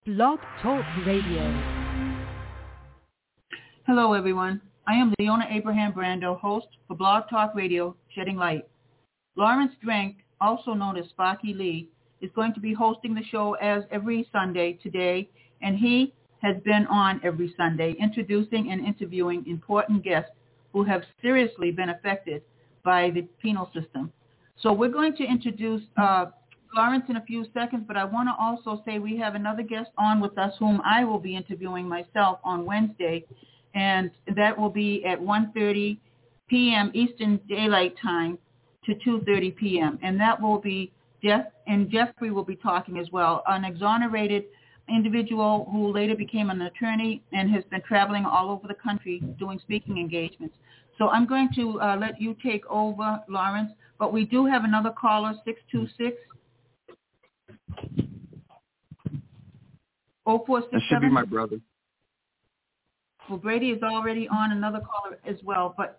Blog Talk Radio. Hello, everyone. I am Leona Abraham Brando, host for Blog Talk Radio, Shedding Light. Lawrence Drank, also known as Sparky Lee, is going to be hosting the show as every Sunday today, and he has been on every Sunday introducing and interviewing important guests who have seriously been affected by the penal system. So we're going to introduce Lawrence in a few seconds, but I want to also say we have another guest on with us whom I will be interviewing myself on Wednesday, and that will be at 1:30 p.m. Eastern Daylight Time to 2:30 p.m., and that will be Jeffrey will be talking as well, an exonerated individual who later became an attorney and has been traveling all over the country doing speaking engagements. So I'm going to let you take over, Lawrence, but we do have another caller, 626. That should be my brother. Well, Brady is already on another caller as well, but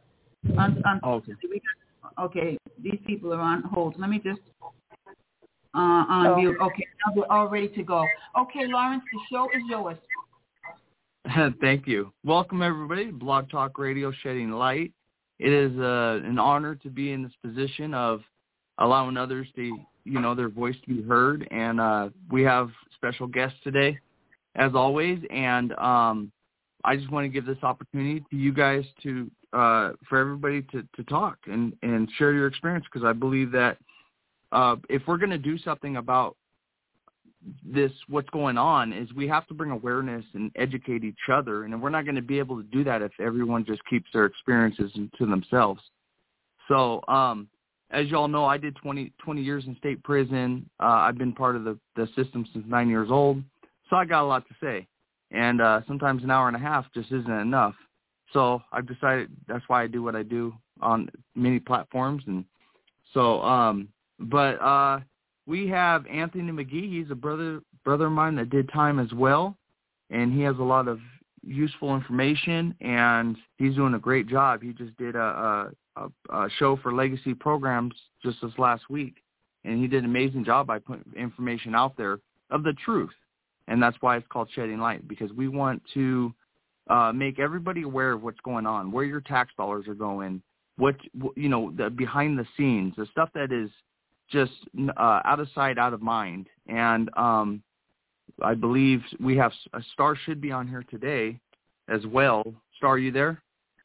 okay, these people are on hold. Let me just unmute. Okay, now we're all ready to go. Okay, Lawrence, the show is yours. Thank you. Welcome, everybody, to Blog Talk Radio, Shedding Light. It is an honor to be in this position of allowing others to, their voice to be heard, and we have special guests today, as always, and I just want to give this opportunity to you guys to, for everybody to talk and share your experience, because I believe that if we're going to do something about this, what's going on, is we have to bring awareness and educate each other, and we're not going to be able to do that if everyone just keeps their experiences to themselves. So, as you all know, I did 20 years in state prison. I've been part of the system since 9 years old, so I got a lot to say. And sometimes an hour and a half just isn't enough. So I've decided that's why I do what I do on many platforms. And so, we have Anthony McGee. He's a brother of mine that did time as well, and he has a lot of useful information, and he's doing a great job. He just did a show for Legacy Programs just this last week, and he did an amazing job by putting information out there of the truth. And that's why it's called Shedding Light, because we want to make everybody aware of what's going on, where your tax dollars are going, the behind the scenes, the stuff that is just out of sight, out of mind. And I believe we have Star should be on here today as well. Star, are you there?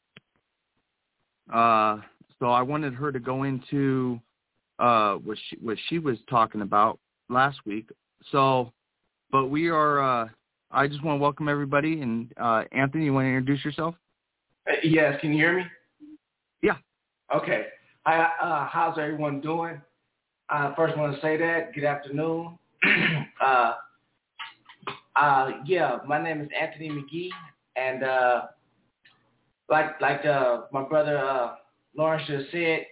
So I wanted her to go into what she was talking about last week. So. But we are, I just want to welcome everybody. And Anthony, you want to introduce yourself? Yes, can you hear me? Yeah. Okay. How's everyone doing? First, I want to say that. Good afternoon. My name is Anthony McGee. And like my brother Lawrence just said,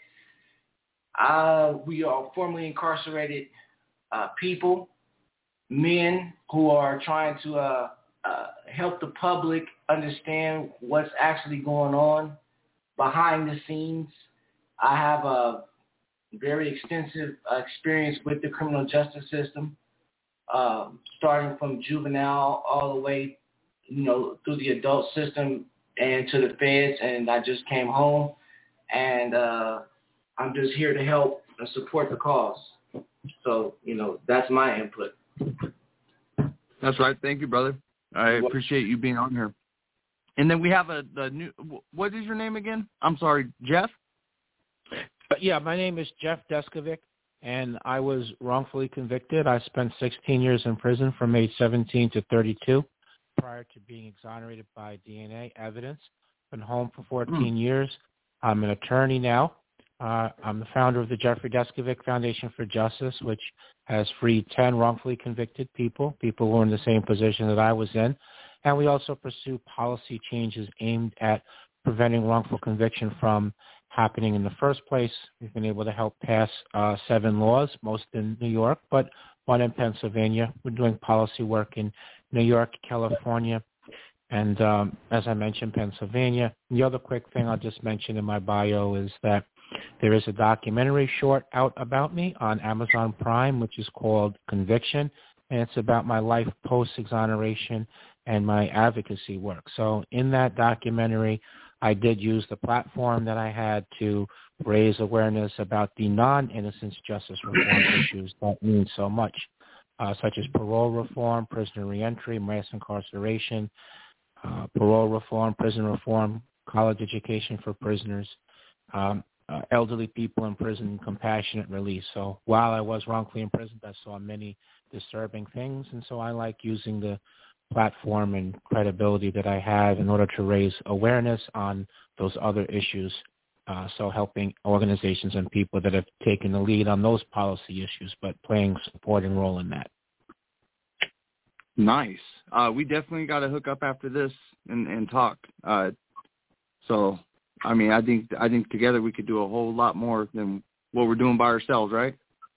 we are formerly incarcerated people. Men who are trying to help the public understand what's actually going on behind the scenes. I have a very extensive experience with the criminal justice system, starting from juvenile all the way, through the adult system and to the feds. And I just came home, and I'm just here to help and support the cause. So, that's my input. That's right. Thank you, brother. I appreciate you being on here. And then we have the new. What is your name again? I'm sorry, Jeff. Yeah, my name is Jeff Deskovic, and I was wrongfully convicted. I spent 16 years in prison from age 17 to 32 prior to being exonerated by DNA evidence. Been home for 14 years. I'm an attorney now. I'm the founder of the Jeffrey Deskovic Foundation for Justice, which has freed 10 wrongfully convicted people who were in the same position that I was in. And we also pursue policy changes aimed at preventing wrongful conviction from happening in the first place. We've been able to help pass 7 laws, most in New York, but 1 in Pennsylvania. We're doing policy work in New York, California, and as I mentioned, Pennsylvania. The other quick thing I'll just mention in my bio is that there is a documentary short out about me on Amazon Prime, which is called Conviction. and it's about my life post-exoneration and my advocacy work. So in that documentary, I did use the platform that I had to raise awareness about the non-innocence justice reform issues that mean so much, such as parole reform, prisoner reentry, mass incarceration, parole reform, prison reform, college education for prisoners, elderly people in prison, compassionate release. So while I was wrongfully imprisoned, I saw many disturbing things, and so I like using the platform and credibility that I have in order to raise awareness on those other issues, so helping organizations and people that have taken the lead on those policy issues, but playing a supporting role in that. Nice. We definitely got to hook up after this and talk. So, I mean, I think together we could do a whole lot more than what we're doing by ourselves, right?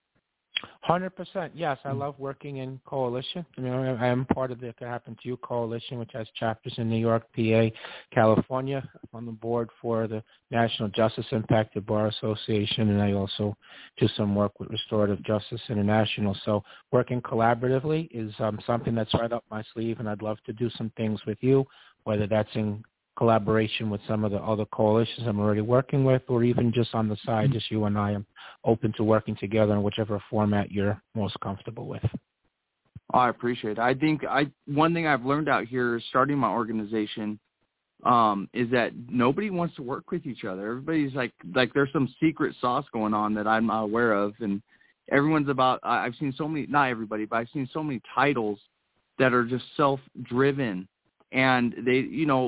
100%. Yes, I love working in coalition. I mean, I am part of the It Could Happen to You coalition, which has chapters in New York, PA, California. I'm on the board for the National Justice Impacted Bar Association, and I also do some work with Restorative Justice International. So working collaboratively is something that's right up my sleeve, and I'd love to do some things with you, whether that's in collaboration with some of the other coalitions I'm already working with, or even just on the side, just you and I am open to working together in whichever format you're most comfortable with. Oh, I appreciate it. I think one thing I've learned out here starting my organization is that nobody wants to work with each other. Everybody's like there's some secret sauce going on that I'm not aware of, and everyone's about, I've seen so many, not everybody, but I've seen so many titles that are just self-driven. And they,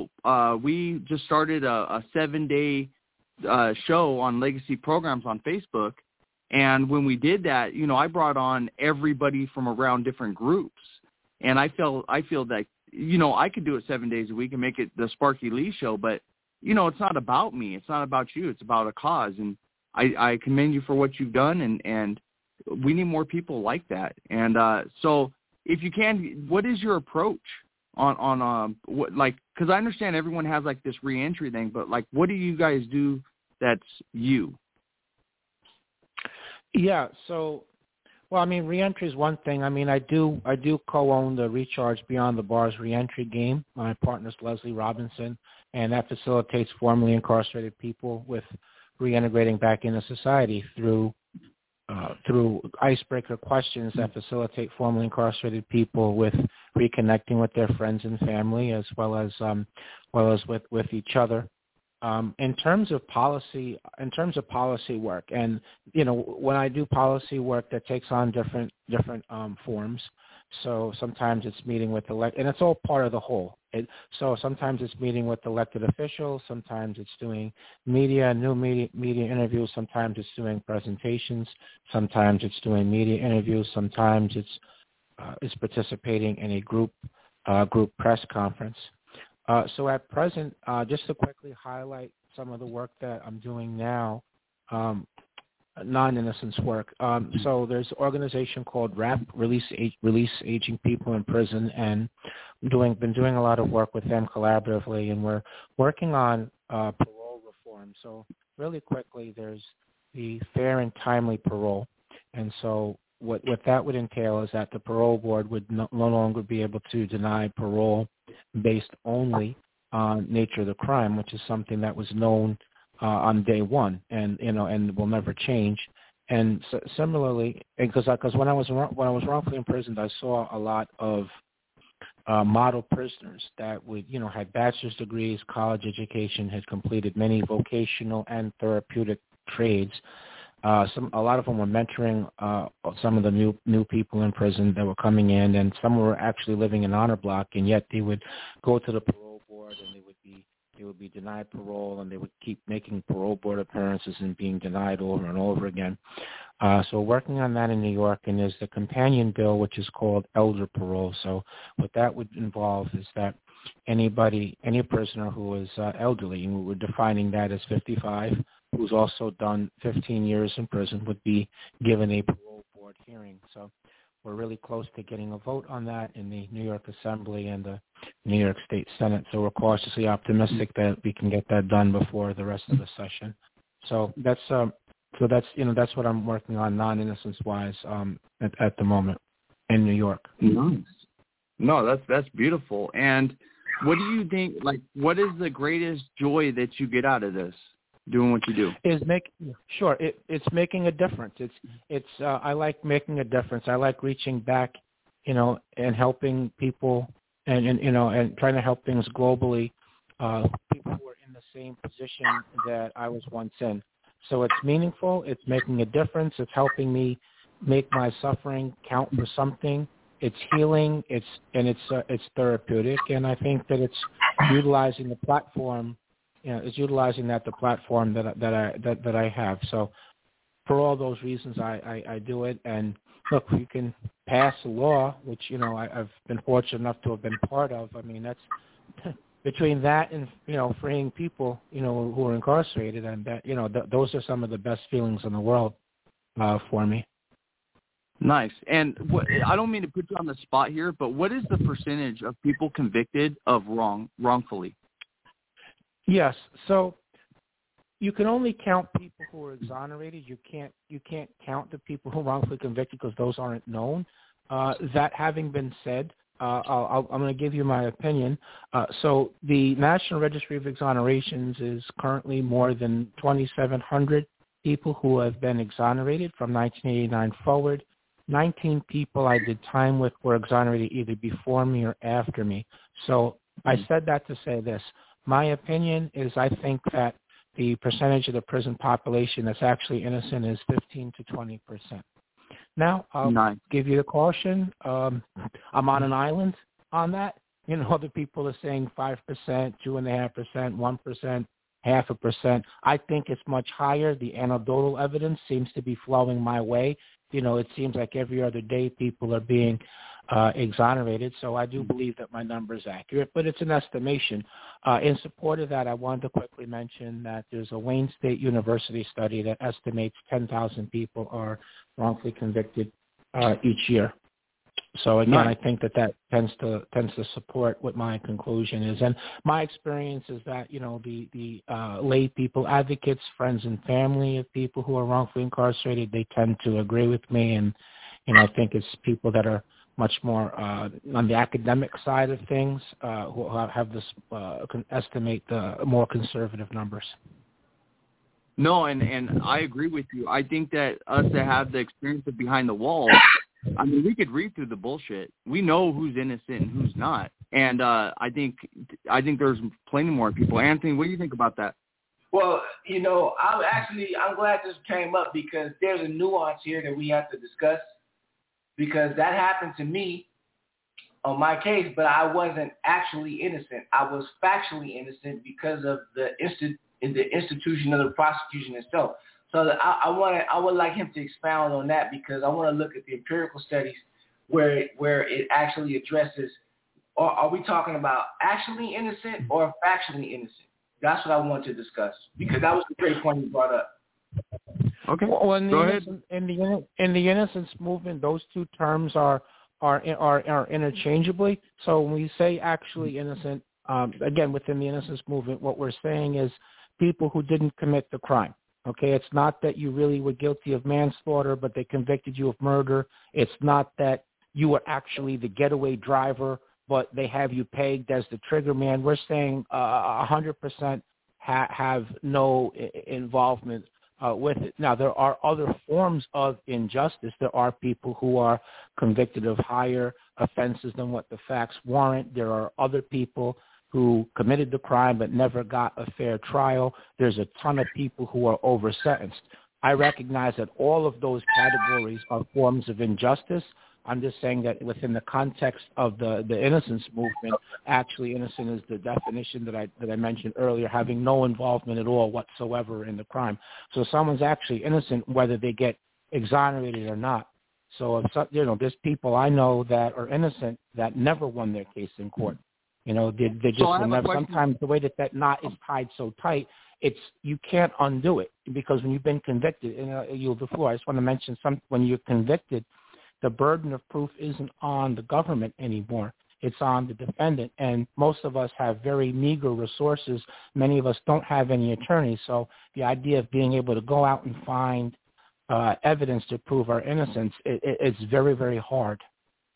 we just started a 7-day show on legacy programs on Facebook. And when we did that, I brought on everybody from around different groups. And I feel that, I could do it 7 days a week and make it the Sparky Lee Show. But, it's not about me. It's not about you. It's about a cause. And I commend you for what you've done. And we need more people like that. And so if you can, what is your approach? On what, like, because I understand everyone has like this reentry thing, but like, what do you guys do that's you? Yeah, so, well, I mean, reentry is one thing. I mean, I do co-own the Recharge Beyond the Bars reentry game. My partner's Leslie Robinson, and that facilitates formerly incarcerated people with reintegrating back into society through icebreaker questions that facilitate formerly incarcerated people with reconnecting with their friends and family, as well as with each other. In terms of policy work, and when I do policy work, that takes on different forms. So sometimes it's meeting with and it's all part of the whole. So sometimes it's meeting with elected officials, sometimes it's doing media interviews, sometimes it's doing presentations, sometimes it's doing media interviews, sometimes it's participating in a group press conference. So at present, just to quickly highlight some of the work that I'm doing now, non-innocence work. So there's an organization called RAP, Release Aging People in Prison, and been doing a lot of work with them collaboratively, and we're working on parole reform. So really quickly, there's the fair and timely parole, and so what that would entail is that the parole board would no longer be able to deny parole based only on nature of the crime, which is something that was known on day one, and will never change. And so, similarly, because when I was wrongfully imprisoned, I saw a lot of model prisoners that would had bachelor's degrees, college education, had completed many vocational and therapeutic trades. A lot of them were mentoring some of the new people in prison that were coming in, and some were actually living in honor block, and yet they would go to the parole board and they would be denied parole, and they would keep making parole board appearances and being denied over and over again. So working on that in New York, and there's the companion bill, which is called elder parole. So what that would involve is that any prisoner who is elderly, and we're defining that as 55, who's also done 15 years in prison, would be given a parole board hearing. So we're really close to getting a vote on that in the New York Assembly and the New York State Senate. So we're cautiously optimistic that we can get that done before the rest of the session. So that's what I'm working on non-innocence wise at the moment. in New York. Nice. No, that's beautiful. And what do you think, like, what is the greatest joy that you get out of this, doing what you do? It's making a difference. It's I like making a difference. I like reaching back, and helping people and trying to help things globally, people who are in the same position that I was once in. So it's meaningful. It's making a difference. It's helping me make my suffering count for something. It's healing. It's therapeutic, and I think that it's utilizing the platform. It's utilizing the platform that I have. So for all those reasons, I do it. And look, you can pass a law, which I've been fortunate enough to have been part of. I mean, that's between that and freeing people who are incarcerated, and that those are some of the best feelings in the world for me. Nice. And I don't mean to put you on the spot here, but what is the percentage of people convicted of wrongfully? Yes. So you can only count people who are exonerated. You can't count the people who are wrongfully convicted because those aren't known. That having been said, I'm going to give you my opinion. So the National Registry of Exonerations is currently more than 2,700 people who have been exonerated from 1989 forward. 19 people I did time with were exonerated either before me or after me. So I said that to say this. My opinion is I think that the percentage of the prison population that's actually innocent is 15 to 20%. Now, I'll give you the caution. I'm on an island on that. Other people are saying 5%, 2.5%, 1%, 0.5%. I think it's much higher. The anecdotal evidence seems to be flowing my way. It seems like every other day people are being exonerated. So I do believe that my number is accurate, but it's an estimation. In support of that, I wanted to quickly mention that there's a Wayne State University study that estimates 10,000 people are wrongfully convicted each year. So again, I think that tends to support what my conclusion is, and my experience is that the lay people, advocates, friends and family of people who are wrongfully incarcerated, they tend to agree with me, and I think it's people that are much more on the academic side of things who have this can estimate the more conservative numbers. No, and I agree with you. I think that us that have the experience of behind the walls, I mean, we could read through the bullshit. We know who's innocent and who's not. And I think there's plenty more people. Anthony, what do you think about that? Well, I'm glad this came up because there's a nuance here that we have to discuss, because that happened to me on my case, but I wasn't actually innocent. I was factually innocent because of the institution of the prosecution itself. So I would like him to expound on that, because I want to look at the empirical studies where it actually addresses, are we talking about actually innocent or factually innocent? That's what I want to discuss, because that was the great point you brought up. Okay, well, go ahead. In the innocence movement, those two terms are interchangeably. So when we say actually innocent, again, within the innocence movement, what we're saying is people who didn't commit the crime. Okay, it's not that you really were guilty of manslaughter, but they convicted you of murder. It's not that you were actually the getaway driver, but they have you pegged as the trigger man. We're saying 100% have no involvement with it. Now, there are other forms of injustice. There are people who are convicted of higher offenses than what the facts warrant. There are other people who committed the crime but never got a fair trial. There's a ton of people who are over-sentenced. I recognize that all of those categories are forms of injustice. I'm just saying that within the context of the innocence movement, actually innocent is the definition that I mentioned earlier, having no involvement at all whatsoever in the crime. So someone's actually innocent whether they get exonerated or not. So there's people I know that are innocent that never won their case in court. They just will never. Sometimes the way that knot is tied so tight, you can't undo it, because when you've been convicted, yield the floor. I just want to mention when you're convicted, the burden of proof isn't on the government anymore. It's on the defendant, and most of us have very meager resources. Many of us don't have any attorneys, so the idea of being able to go out and find evidence to prove our innocence, it's very, very hard.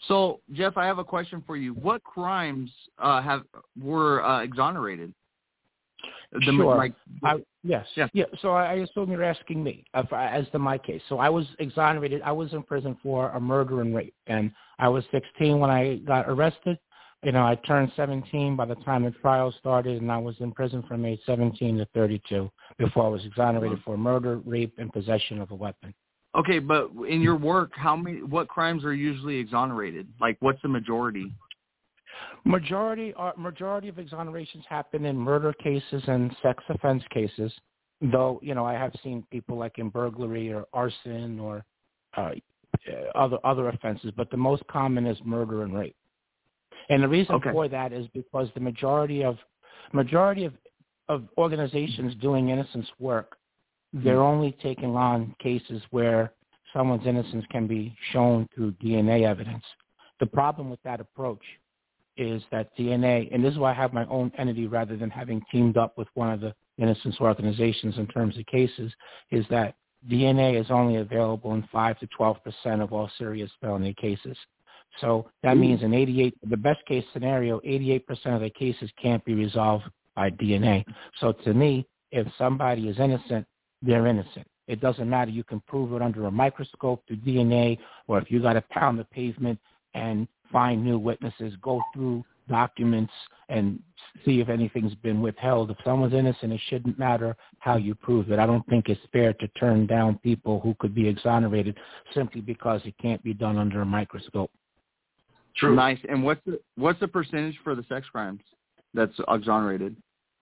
So, Jeff, I have a question for you. What crimes were exonerated? Sure. Yes. Yeah. So I assume you're asking me as to my case. So I was exonerated. I was in prison for a murder and rape, and I was 16 when I got arrested. I turned 17 by the time the trial started, and I was in prison from age 17 to 32 before I was exonerated for murder, rape, and possession of a weapon. Okay, but in your work, what crimes are usually exonerated? Like, what's the majority? Majority of exonerations happen in murder cases and sex offense cases, though, I have seen people like in burglary or arson or other offenses, but the most common is murder and rape. And the reason for that is because the majority of organizations doing innocence work, they're only taking on cases where someone's innocence can be shown through DNA evidence. The problem with that approach is that DNA, and this is why I have my own entity rather than having teamed up with one of the innocence organizations in terms of cases, is that DNA is only available in 5 to 12% of all serious felony cases. So that means in the best case scenario, 88% of the cases can't be resolved by DNA. So to me, if somebody is innocent, they're innocent. It doesn't matter. You can prove it under a microscope through DNA, or if you got to pound the pavement and find new witnesses, go through documents and see if anything's been withheld. If someone's innocent, it shouldn't matter how you prove it. I don't think it's fair to turn down people who could be exonerated simply because it can't be done under a microscope. True. Nice. And what's the percentage for the sex crimes that's exonerated?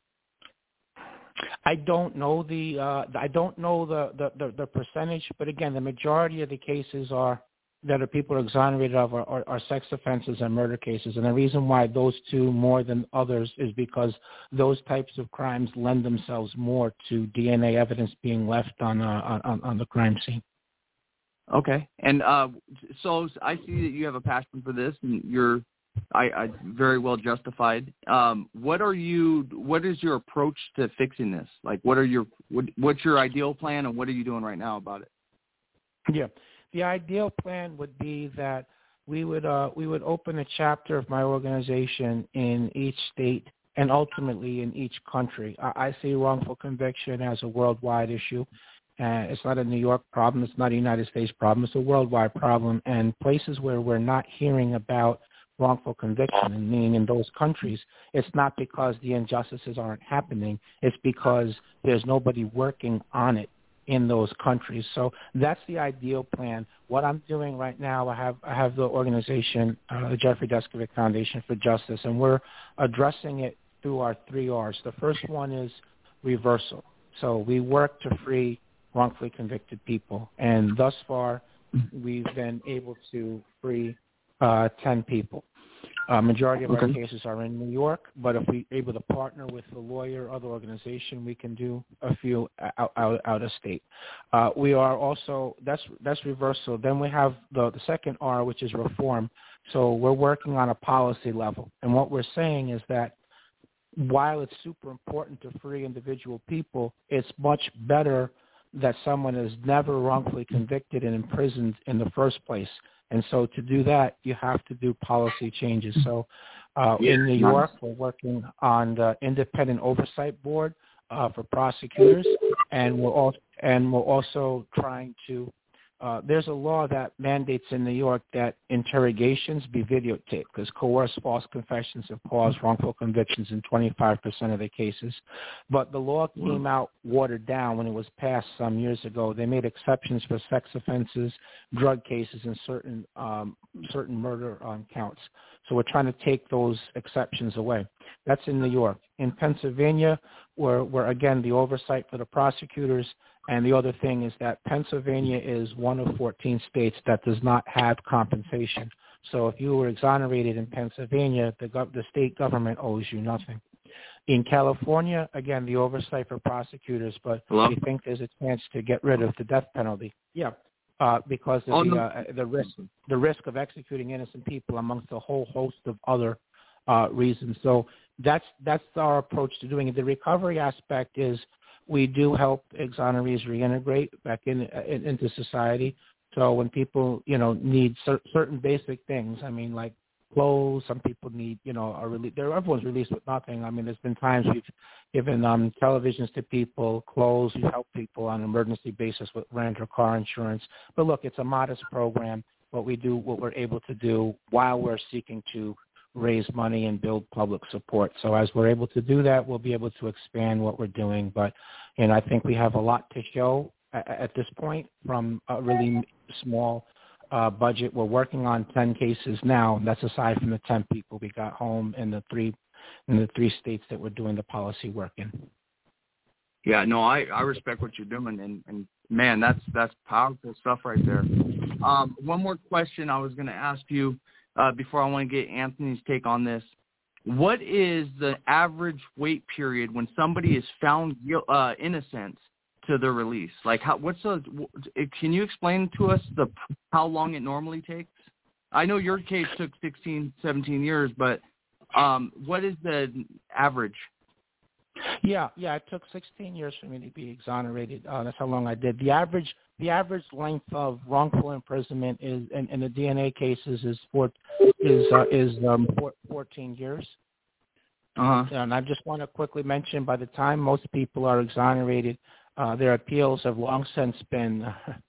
I don't know the percentage, but again, the majority of the cases that people are exonerated of are sex offenses and murder cases, and the reason why those two more than others is because those types of crimes lend themselves more to DNA evidence being left on the crime scene. Okay, and so I see that you have a passion for this, and you're very well justified. What is your approach to fixing this? Like, what's your ideal plan, and what are you doing right now about it? Yeah, the ideal plan would be that we would open a chapter of my organization in each state and ultimately in each country. I see wrongful conviction as a worldwide issue. It's not a New York problem. It's not a United States problem. It's a worldwide problem. And places where we're not hearing about wrongful conviction, and meaning in those countries, it's not because the injustices aren't happening. It's because there's nobody working on it in those countries. So that's the ideal plan. What I'm doing right now, I have the organization, the Jeffrey Deskovic Foundation for Justice, and we're addressing it through our 3 R's. The first one is reversal. So we work to free wrongfully convicted people, and thus far we've been able to free 10 people. Majority of our cases are in New York, but if we're able to partner with a lawyer or other organization, we can do a few out of state. We are also, that's reversal. Then we have the second R, which is reform. So we're working on a policy level. And what we're saying is that while it's super important to free individual people, it's much better that someone is never wrongfully convicted and imprisoned in the first place. And so to do that, you have to do policy changes. So in New York, we're working on the Independent Oversight Board for prosecutors, and we're also trying to there's a law that mandates in New York that interrogations be videotaped because coerced false confessions have caused wrongful convictions in 25% of the cases. But the law came out watered down when it was passed some years ago. They made exceptions for sex offenses, drug cases, and certain murder counts. So we're trying to take those exceptions away. That's in New York. In Pennsylvania, we're again, the oversight for the prosecutors. And the other thing is that Pennsylvania is one of 14 states that does not have compensation. So if you were exonerated in Pennsylvania, the state government owes you nothing. In California, again, the oversight for prosecutors, but we think there's a chance to get rid of the death penalty. Yeah, because of the risk of executing innocent people amongst a whole host of other reasons. So that's our approach to doing it. The recovery aspect is we do help exonerees reintegrate back into society. So when people, need certain basic things, like clothes, some people need, everyone's released with nothing. There's been times we've given televisions to people, clothes, we've helped people on an emergency basis with rent or car insurance. But look, it's a modest program. What we're able to do while we're seeking to raise money and build public support. So as we're able to do that, we'll be able to expand what we're doing. But, I think we have a lot to show at this point from a really small budget. We're working on 10 cases now, and that's aside from the 10 people we got home in the three states that we're doing the policy work in. Yeah, no, I respect what you're doing, and man, that's powerful stuff right there. One more question I was going to ask you before I want to get Anthony's take on this. What is the average wait period when somebody is found innocent to their release? Can you explain to us how long it normally takes? I know your case took 16, 17 years, but what is the average? Yeah, it took 16 years for me to be exonerated. That's how long I did. The average length of wrongful imprisonment is, in the DNA cases, is 14 years. And I just want to quickly mention, by the time most people are exonerated, their appeals have long since been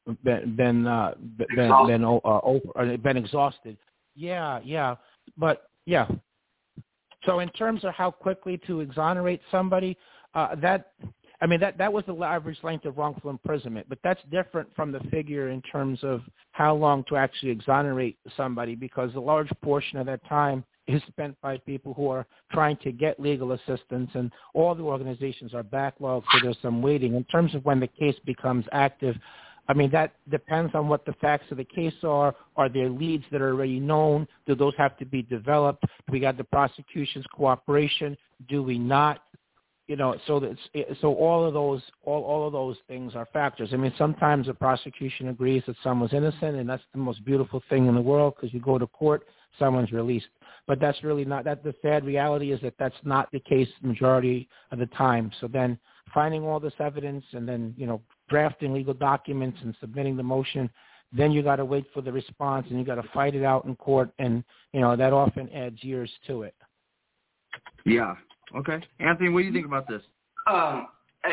exhausted. Yeah. But yeah. So in terms of how quickly to exonerate somebody, that was the average length of wrongful imprisonment. But that's different from the figure in terms of how long to actually exonerate somebody, because a large portion of that time is spent by people who are trying to get legal assistance, and all the organizations are backlogged, so there's some waiting. In terms of when the case becomes active, that depends on what the facts of the case are. Are there leads that are already known? Do those have to be developed? Do we got the prosecution's cooperation? Do we not? So all of those things are factors. Sometimes the prosecution agrees that someone's innocent, and that's the most beautiful thing in the world, because you go to court, someone's released. But that's really not that. The sad reality is that that's not the case the majority of the time. So then finding all this evidence and then, drafting legal documents and submitting the motion, then you got to wait for the response, and you got to fight it out in court, and that often adds years to it. Yeah. Okay, Anthony, what do you think about this? I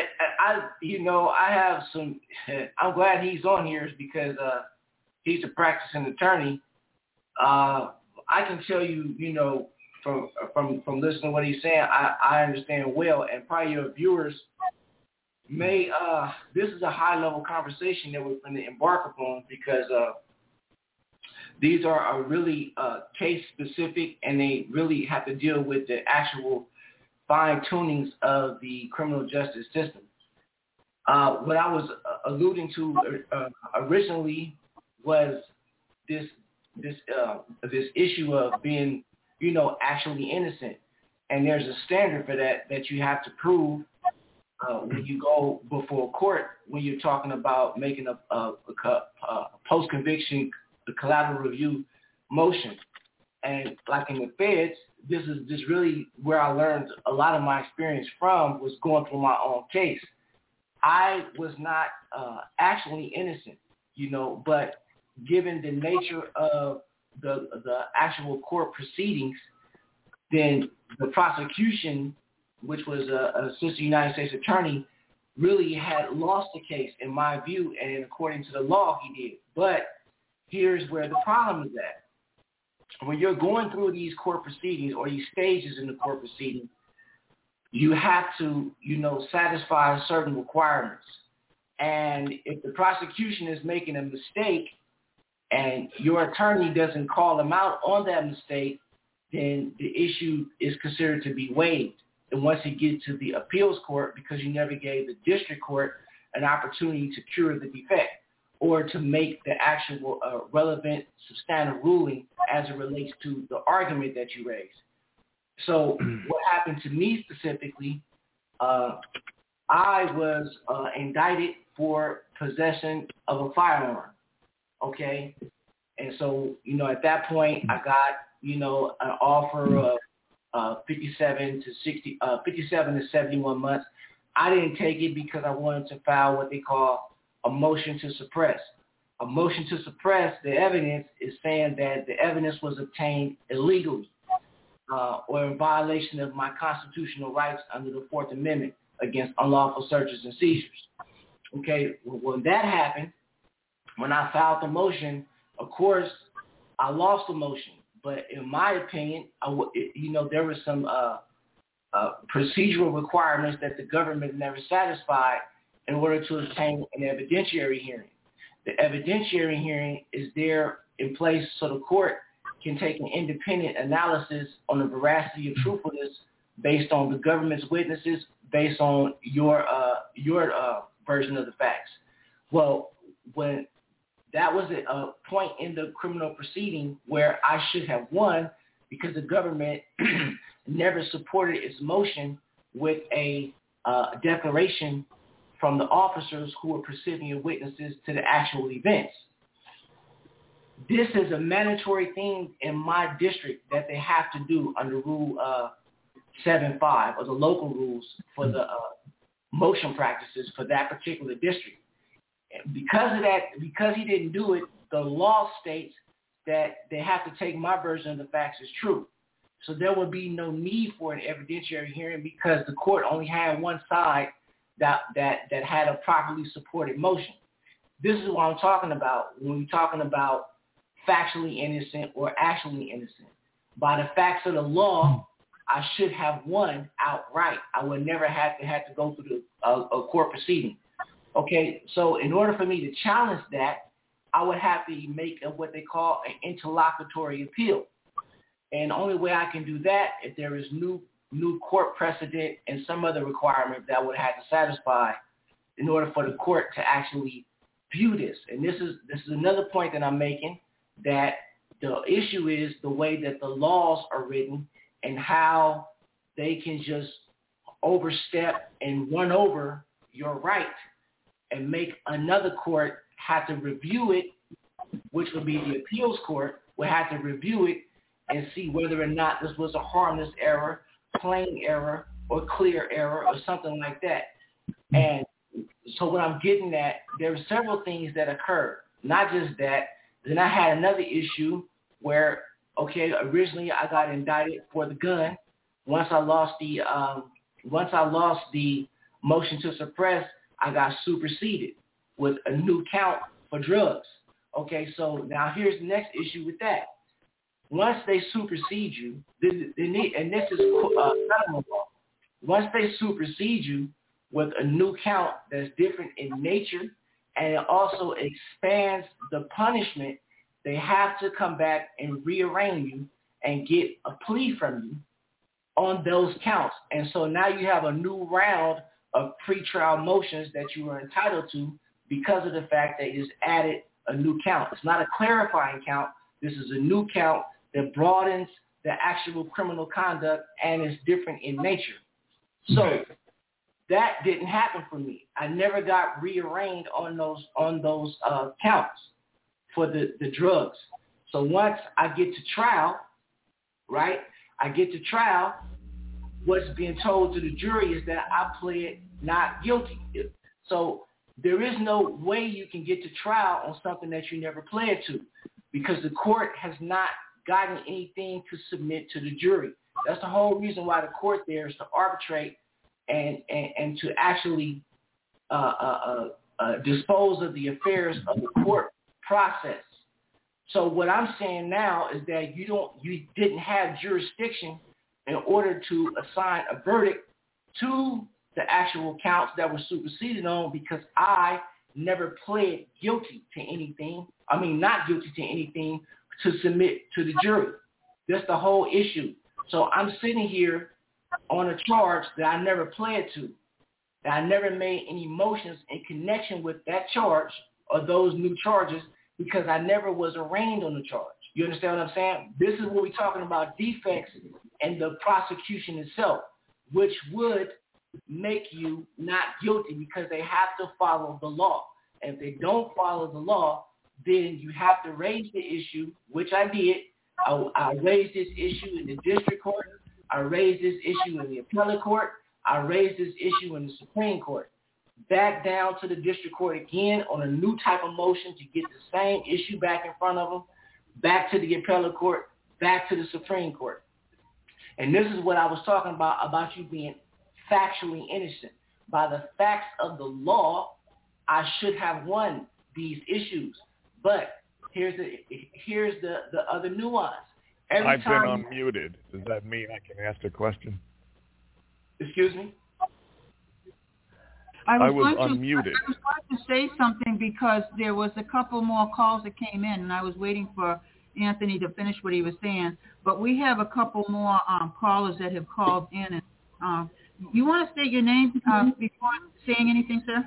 have some. I'm glad he's on here because he's a practicing attorney. I can tell you, from listening to what he's saying, I understand well, and probably your viewers may. This is a high-level conversation that we're going to embark upon, because these are really case-specific, and they really have to deal with the actual fine-tunings of the criminal justice system. What I was alluding to originally was this issue of being, actually innocent, and there's a standard for that you have to prove when you go before court, when you're talking about making a post-conviction collateral review motion. And like in the feds, this is just really where I learned a lot of my experience from, was going through my own case. I was not actually innocent, but given the nature of the actual court proceedings, then the prosecution, which was an assistant United States attorney, really had lost the case, in my view, and according to the law, he did. But here's where the problem is at. When you're going through these court proceedings, or these stages in the court proceeding, you have to, satisfy certain requirements. And if the prosecution is making a mistake and your attorney doesn't call them out on that mistake, then the issue is considered to be waived. And once it gets to the appeals court, because you never gave the district court an opportunity to cure the defect or to make the actual relevant substantive ruling as it relates to the argument that you raised. So what happened to me specifically, I was indicted for possession of a firearm, okay? And so, at that point, I got, an offer of 57 to 71 months. I didn't take it because I wanted to file what they call a motion to suppress. a motion to suppress the evidence is saying that the evidence was obtained illegally or in violation of my constitutional rights under the 4th Amendment against unlawful searches and seizures. Okay, when that happened, when I filed the motion, of course, I lost the motion. But in my opinion, there were some procedural requirements that the government never satisfied in order to obtain an evidentiary hearing. The evidentiary hearing is there in place so the court can take an independent analysis on the veracity of truthfulness based on the government's witnesses, based on your version of the facts. Well, when that was a point in the criminal proceeding where I should have won because the government never supported its motion with a declaration from the officers who were recipient witnesses to the actual events. This is a mandatory thing in my district that they have to do under Rule 7.5 or the local rules for the motion practices for that particular district. And because of that, because he didn't do it, the law states that they have to take my version of the facts as true. So there would be no need for an evidentiary hearing because the court only had one side that had a properly supported motion. This is what I'm talking about when we're talking about factually innocent or actually innocent. By the facts of the law, I should have won outright. I would never have to go through a court proceeding. Okay, so in order for me to challenge that, I would have to make what they call an interlocutory appeal. And the only way I can do that if there is new court precedent and some other requirement that would have to satisfy in order for the court to actually view this. And this is another point that I'm making, that the issue is the way that the laws are written and how they can just overstep and run over your right and make another court have to review it, which would be the appeals court, would have to review it and see whether or not this was a harmless error, plain error, or clear error, or something like that. And so what I'm getting at, there were several things that occurred. Not just that. Then I had another issue where, okay, originally I got indicted for the gun. Once I lost the motion to suppress, I got superseded with a new count for drugs. Okay, so now here's the next issue with that. Once they supersede you, and this is federal law, once they supersede you with a new count that's different in nature, and it also expands the punishment, they have to come back and rearraign you and get a plea from you on those counts. And so now you have a new round of pretrial motions that you were entitled to because of the fact that you just added a new count. It's not a clarifying count. This is a new count that broadens the actual criminal conduct and is different in nature. So that didn't happen for me. I never got rearranged on those counts for the drugs. So once I get to trial, right, what's being told to the jury is that I pled not guilty. So there is no way you can get to trial on something that you never pled to because the court has not gotten anything to submit to the jury. That's the whole reason why the court there is to arbitrate and to actually dispose of the affairs of the court process. So what I'm saying now is that you didn't have jurisdiction in order to assign a verdict to the actual counts that were superseded on because I never pled guilty to anything. I mean, not guilty to anything to submit to the jury. That's the whole issue. So I'm sitting here on a charge that I never pled to, that I never made any motions in connection with that charge or those new charges because I never was arraigned on the charge. You understand what I'm saying? This is what we're talking about, defects in the prosecution itself, which would make you not guilty because they have to follow the law. And if they don't follow the law, then you have to raise the issue, which I did. I raised this issue in the district court. I raised this issue in the appellate court. I raised this issue in the Supreme Court. back down to the district court again on a new type of motion to get the same issue back in front of them, back to the appellate court, back to the Supreme Court. And this is what I was talking about you being factually innocent. By the facts of the law, I should have won these issues. But here's the other nuance. I've been unmuted. Does that mean I can ask a question? Excuse me? I was unmuted. I was going to say something because there was a couple more calls that came in, and I was waiting for Anthony to finish what he was saying. But we have a couple more callers that have called in. And you want to state your name before saying anything, sir?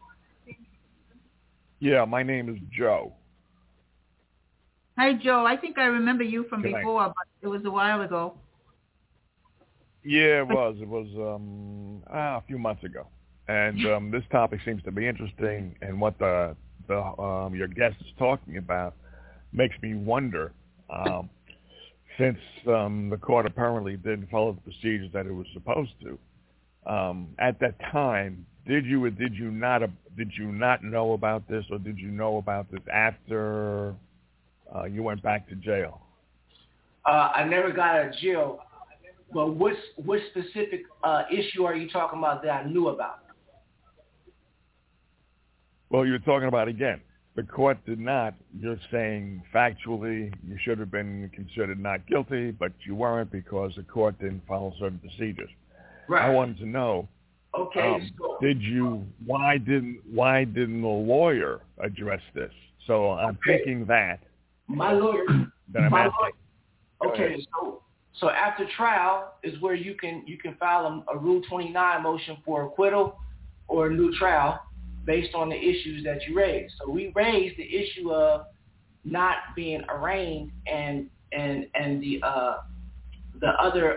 Yeah, my name is Joe. Hi, Joe. I think I remember you from before, but it was a while ago. Yeah, it was. It was a few months ago. And this topic seems to be interesting, and what your guest is talking about makes me wonder, since the court apparently didn't follow the procedures that it was supposed to. At that time, did you or did you not know about this, or did you know about this after you went back to jail? I never got out of jail, but what specific issue are you talking about that I knew about? Well, you're talking about, again, the court did not. You're saying factually you should have been considered not guilty, but you weren't because the court didn't follow certain procedures. Right. I wanted to know, okay, why didn't the lawyer address this? So I'm thinking that. My lawyer. That I'm asking. Okay, so after trial is where you can file a Rule 29 motion for acquittal or a new trial based on the issues that you raised. So we raised the issue of not being arraigned, and the other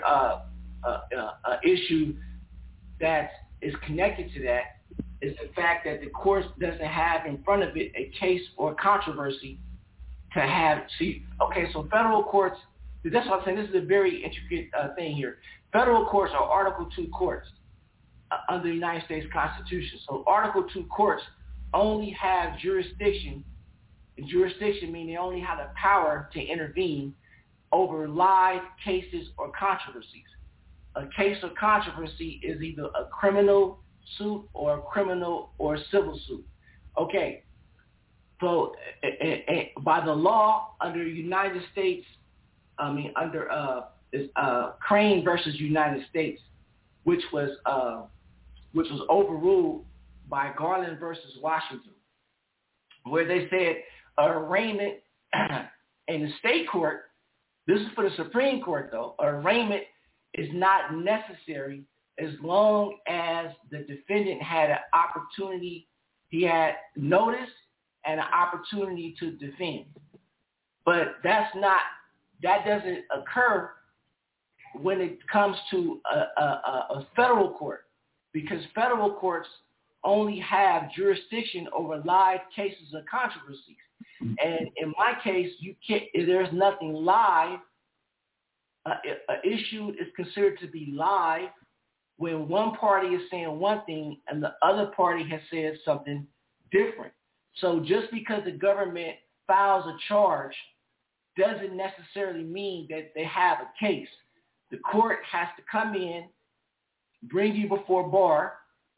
issue that is connected to that is the fact that the court doesn't have in front of it a case or controversy to have. So federal courts, that's what I'm saying, this is a very intricate thing here. Federal courts are Article II courts under the United States Constitution. So Article II courts only have jurisdiction. Jurisdiction meaning they only have the power to intervene over live cases or controversies. A case or controversy is either a criminal suit or a criminal or civil suit. Okay. So by the law under United States, under Crane versus United States, which was overruled by Garland versus Washington, where they said arraignment in the state court, this is for the Supreme Court though, arraignment is not necessary as long as the defendant had an opportunity, he had notice and an opportunity to defend. But that doesn't occur when it comes to a federal court, because federal courts only have jurisdiction over live cases or controversies. And in my case, there's nothing live. An issue is considered to be live when one party is saying one thing and the other party has said something different. So just because the government files a charge doesn't necessarily mean that they have a case. The court has to come in, bring you before bar,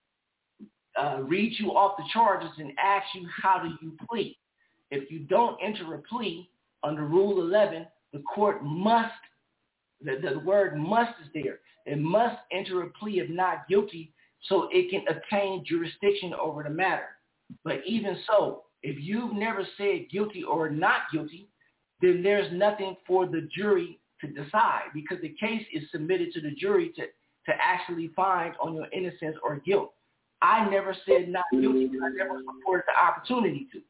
read you off the charges, and ask you how do you plead. If you don't enter a plea under Rule 11, the court must, the word must is there. It must enter a plea of not guilty so it can obtain jurisdiction over the matter. But even so, if you've never said guilty or not guilty, then there's nothing for the jury to decide, because the case is submitted to the jury to actually find on your innocence or guilt. I never said not guilty because I never afforded the opportunity to.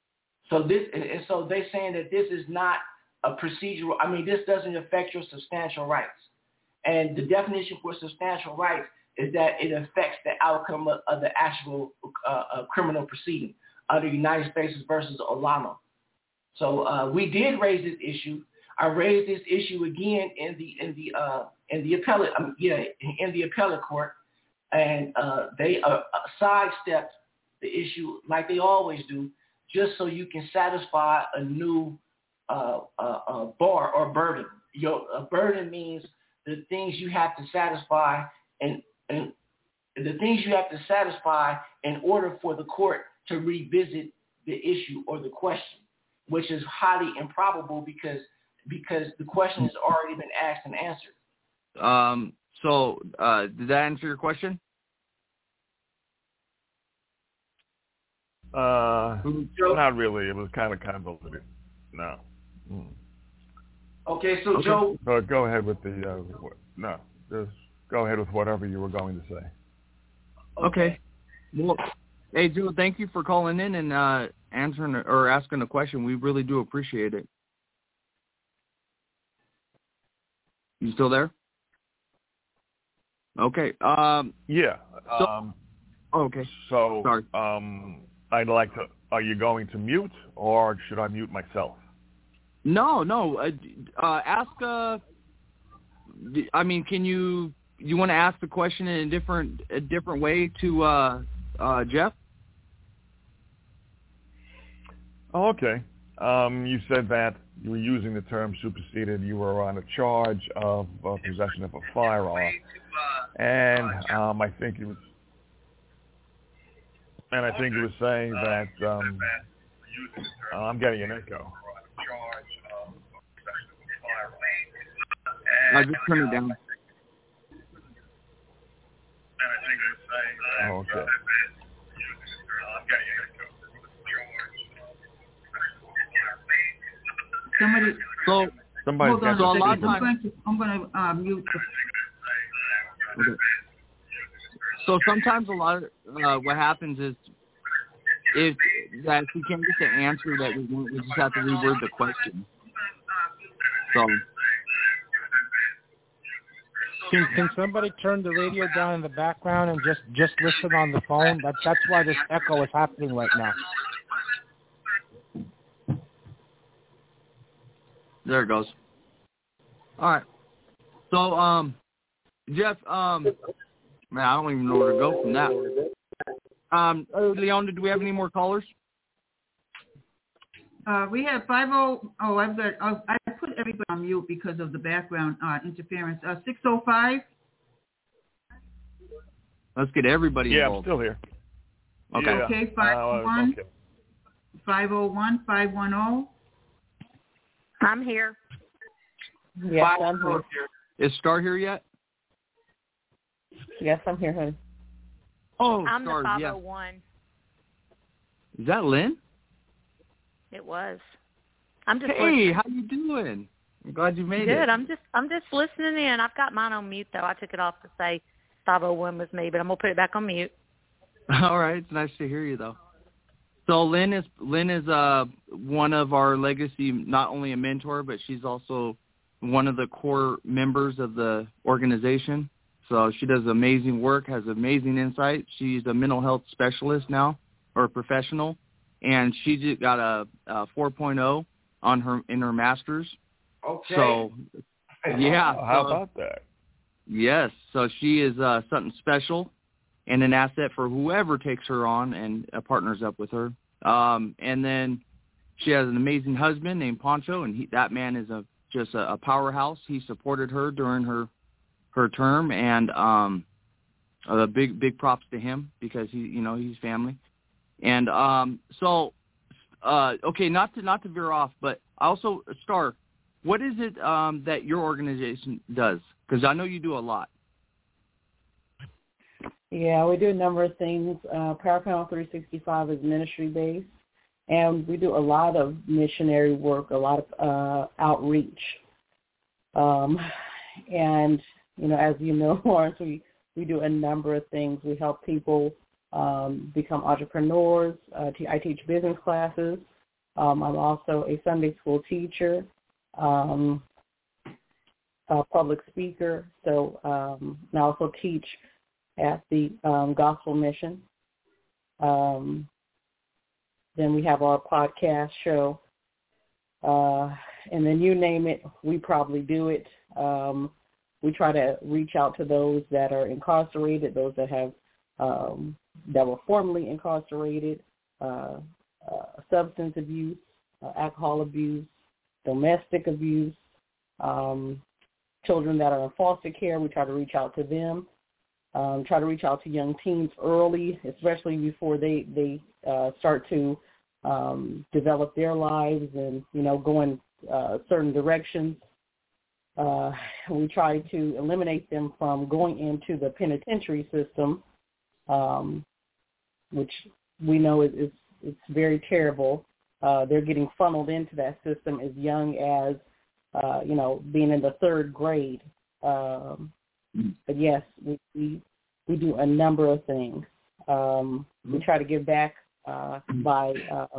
So they're saying that this is not a procedural. This doesn't affect your substantial rights. And the definition for substantial rights is that it affects the outcome of the actual criminal proceeding under United States versus Olamo. So we did raise this issue. I raised this issue again in the appellate court, and they sidestepped the issue like they always do, just so you can satisfy a new bar or burden. A burden means the things you have to satisfy, and the things you have to satisfy in order for the court to revisit the issue or the question, which is highly improbable because the question has already been asked and answered. So did that answer your question? Not really. It was kind of convoluted. No. Okay, so Joe. But go ahead with the just go ahead with whatever you were going to say. Okay. Well, hey, Joe, thank you for calling in and answering or asking a question. We really do appreciate it. You still there? Okay. Yeah. Okay. So, sorry. I'd like to. Are you going to mute, or should I mute myself? No. Ask. I mean, can you want to ask the question in a different way to Jeff? Oh, okay. You said that you were using the term superseded. You were on a charge of possession of a firearm, and I think he was. And I think he was saying that I'm getting an echo. I just turned it down. Oh, okay. Somebody hold on. So a lot of times, I'm going to mute. Okay. So sometimes a lot of what happens is if we can't get the answer that we want, we just have to reword the question. So can somebody turn the radio down in the background and just listen on the phone? That's why this echo is happening right now. There it goes. All right. So Jeff, man, I don't even know where to go from that. Leon, do we have any more callers? We have 50. Oh, I put everybody on mute because of the background interference. 605. Let's get everybody involved. Yeah, I'm still here. Okay. Yeah. Okay, 501. Okay. 501, 510. I'm here. Yes, I'm here. Is Star here yet? Yes, I'm here, honey. Oh, I'm Star, the 501. Yeah. Is that Lynn? It was. I'm just Hey, listening. how you doing? I'm glad you made it. Good. I'm just listening in. I've got mine on mute though. I took it off to say 501 was me, but I'm gonna put it back on mute. All right, it's nice to hear you though. So Lynn is one of our legacy, not only a mentor, but she's also one of the core members of the organization. So she does amazing work, has amazing insight. She's a mental health specialist now, or a professional, and she just got a 4.0 in her master's. Okay. So, yeah. How about that? Yes. So she is something special and an asset for whoever takes her on and partners up with her. And then she has an amazing husband named Poncho, and that man is just a powerhouse. He supported her during her term, and big props to him because he's family. And so okay, not to veer off, but also Star, what is it that your organization does? Because I know you do a lot. Yeah, we do a number of things. Parapanel 365 is ministry-based, and we do a lot of missionary work, a lot of outreach. And, as you know, Lawrence, we do a number of things. We help people become entrepreneurs. I teach business classes. I'm also a Sunday school teacher, a public speaker. So I also teach at the Gospel Mission. Then we have our podcast show. And then you name it, we probably do it. We try to reach out to those that are incarcerated, those that have that were formerly incarcerated, substance abuse, alcohol abuse, domestic abuse, children that are in foster care. We try to reach out to them. Try to reach out to young teens early, especially before they start to develop their lives and, go in certain directions. We try to eliminate them from going into the penitentiary system, which we know is very terrible. They're getting funneled into that system as young as, being in the third grade. But yes, we do a number of things. We try to give back by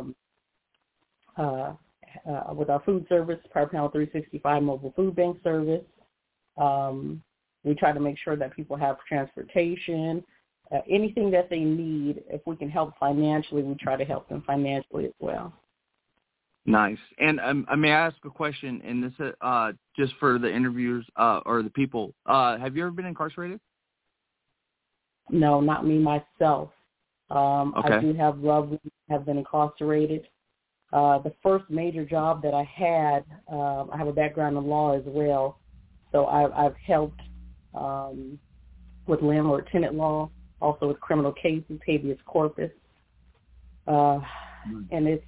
with our food service, Power Panel 365 mobile food bank service. We try to make sure that people have transportation, anything that they need. If we can help financially, we try to help them financially as well. Nice. And may I ask a question? And this just for the interviewers or the people. Have you ever been incarcerated? No, not me myself. Okay. I do have loved ones who have been incarcerated. The first major job that I had, I have a background in law as well, so I've helped with landlord-tenant law, also with criminal cases, habeas corpus, and it's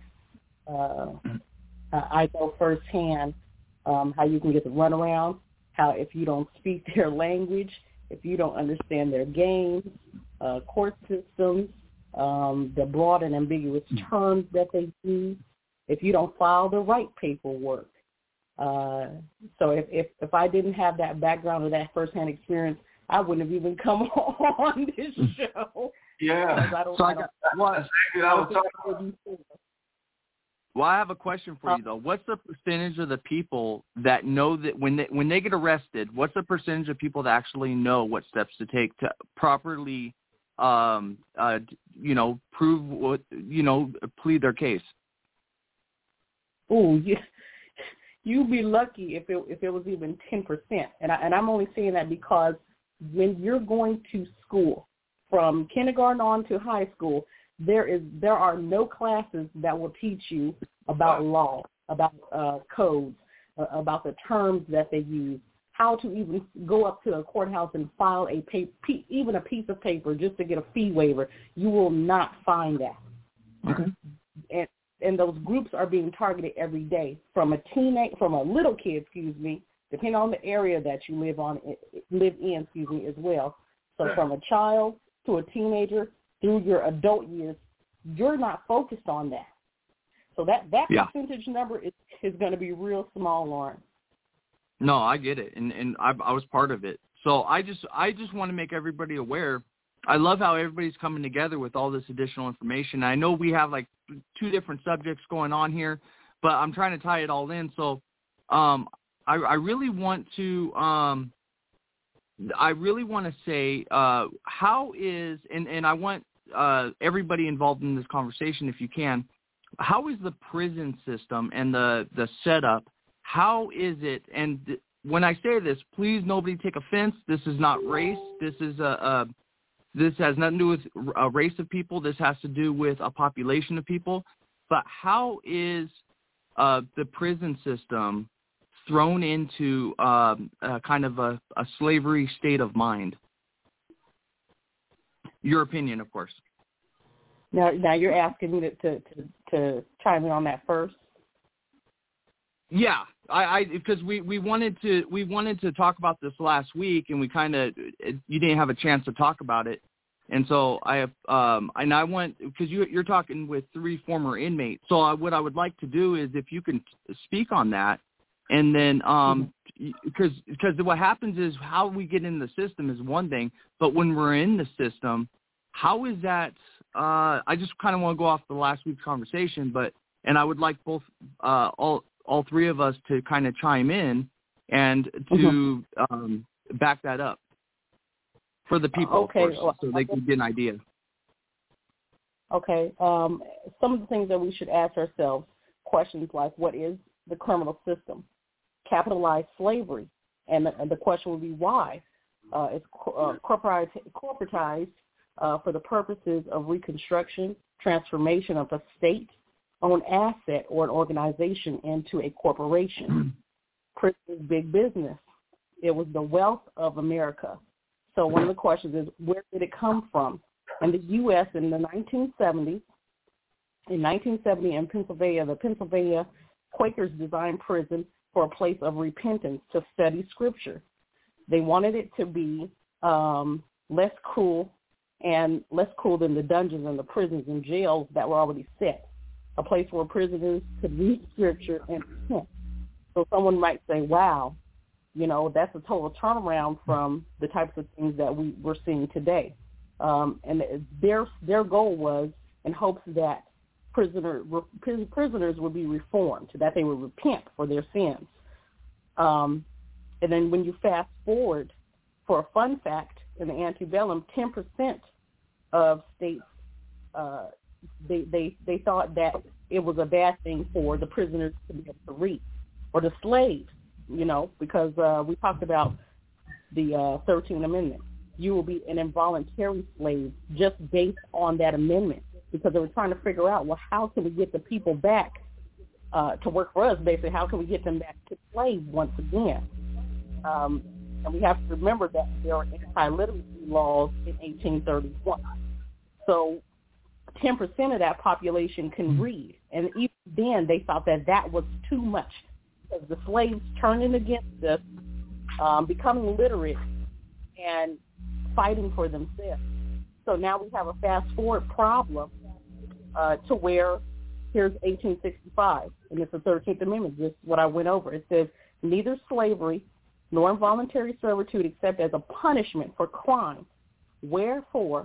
I know firsthand how you can get the runaround, how if you don't speak their language, if you don't understand their games, court systems, the broad and ambiguous terms that they use, if you don't file the right paperwork. So if I didn't have that background or that firsthand experience, I wouldn't have even come on this show. Yeah. Well, I have a question for you, though. What's the percentage of the people that know that when they get arrested, what's the percentage of people that actually know what steps to take to properly, prove what, plead their case? Oh, you'd be lucky if it was even 10%. And I'm only saying that because when you're going to school, from kindergarten on to high school, there are no classes that will teach you about law, about codes, about the terms that they use, how to even go up to a courthouse and file even a piece of paper just to get a fee waiver. You will not find that. Okay. And those groups are being targeted every day from a little kid, depending on the area that you live in, as well. So from a child to a teenager through your adult years, you're not focused on that. So that percentage number is going to be real small, Lauren. No, I get it, and I was part of it. So I just want to make everybody aware. I love how everybody's coming together with all this additional information. I know we have like two different subjects going on here, but I'm trying to tie it all in. So I really want to say how is and I want everybody involved in this conversation, if you can, how is the prison system and the setup? How is it? And when I say this, please nobody take offense. This is not race. This is this has nothing to do with a race of people. This has to do with a population of people. But how is the prison system thrown into kind of a slavery state of mind? Your opinion, of course. Now you're asking me to chime in on that first. Yeah, I because we wanted to talk about this last week, and we you didn't have a chance to talk about it, and so I want, because you're talking with 3 former inmates. So what I would like to do is if you can speak on that, and then because what happens is how we get in the system is one thing, but when we're in the system, how is that? I just kind of want to go off the last week's conversation, and I would like both all 3 of us to kind of chime in and to back that up for the people, okay, of course, so they can get an idea. Okay. Some of the things that we should ask ourselves, questions like, what is the criminal system? Capitalized slavery. And the question would be why. It's corporatized for the purposes of reconstruction, transformation of a state-owned asset or an organization into a corporation. Prison is big business. It was the wealth of America. So one of the questions is, where did it come from? In the U.S. in the 1970s, in Pennsylvania, the Pennsylvania Quakers designed prison for a place of repentance to study Scripture. They wanted it to be less cruel than the dungeons and the prisons and jails that were already set, a place where prisoners could read Scripture and repent. So someone might say, wow, that's a total turnaround from the types of things that we're seeing today. And their goal was in hopes that prisoners would be reformed, that they would repent for their sins. And then when you fast forward, for a fun fact, in the antebellum, 10% of states, they thought that it was a bad thing for the prisoners to be able to read, or the slaves, because we talked about the 13th Amendment. You will be an involuntary slave just based on that amendment, because they were trying to figure out, well, how can we get the people back to work for us, basically? How can we get them back to slaves once again? And we have to remember that there are anti-literacy laws in 1831. So 10% of that population can read. And even then, they thought that was too much, because the slaves turning against us, becoming literate, and fighting for themselves. So now we have a fast-forward problem to where here's 1865, and it's the 13th Amendment, just what I went over. It says, neither slavery nor involuntary servitude except as a punishment for crime, whereof,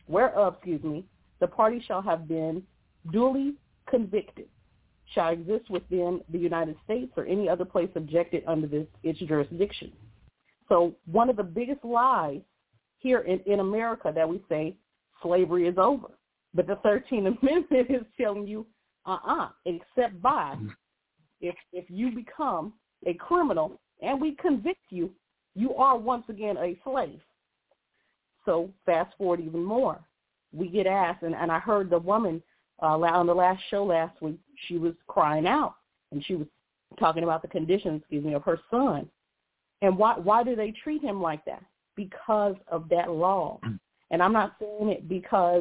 the party shall have been duly convicted, shall exist within the United States or any other place subjected under its jurisdiction. So one of the biggest lies here in America that we say slavery is over. But the 13th Amendment is telling you, except by, if you become a criminal and we convict you, you are once again a slave. So fast forward even more. We get asked, and I heard the woman on the last show last week, she was crying out, and she was talking about the conditions, of her son. And why do they treat him like that? Because of that law. And I'm not saying it because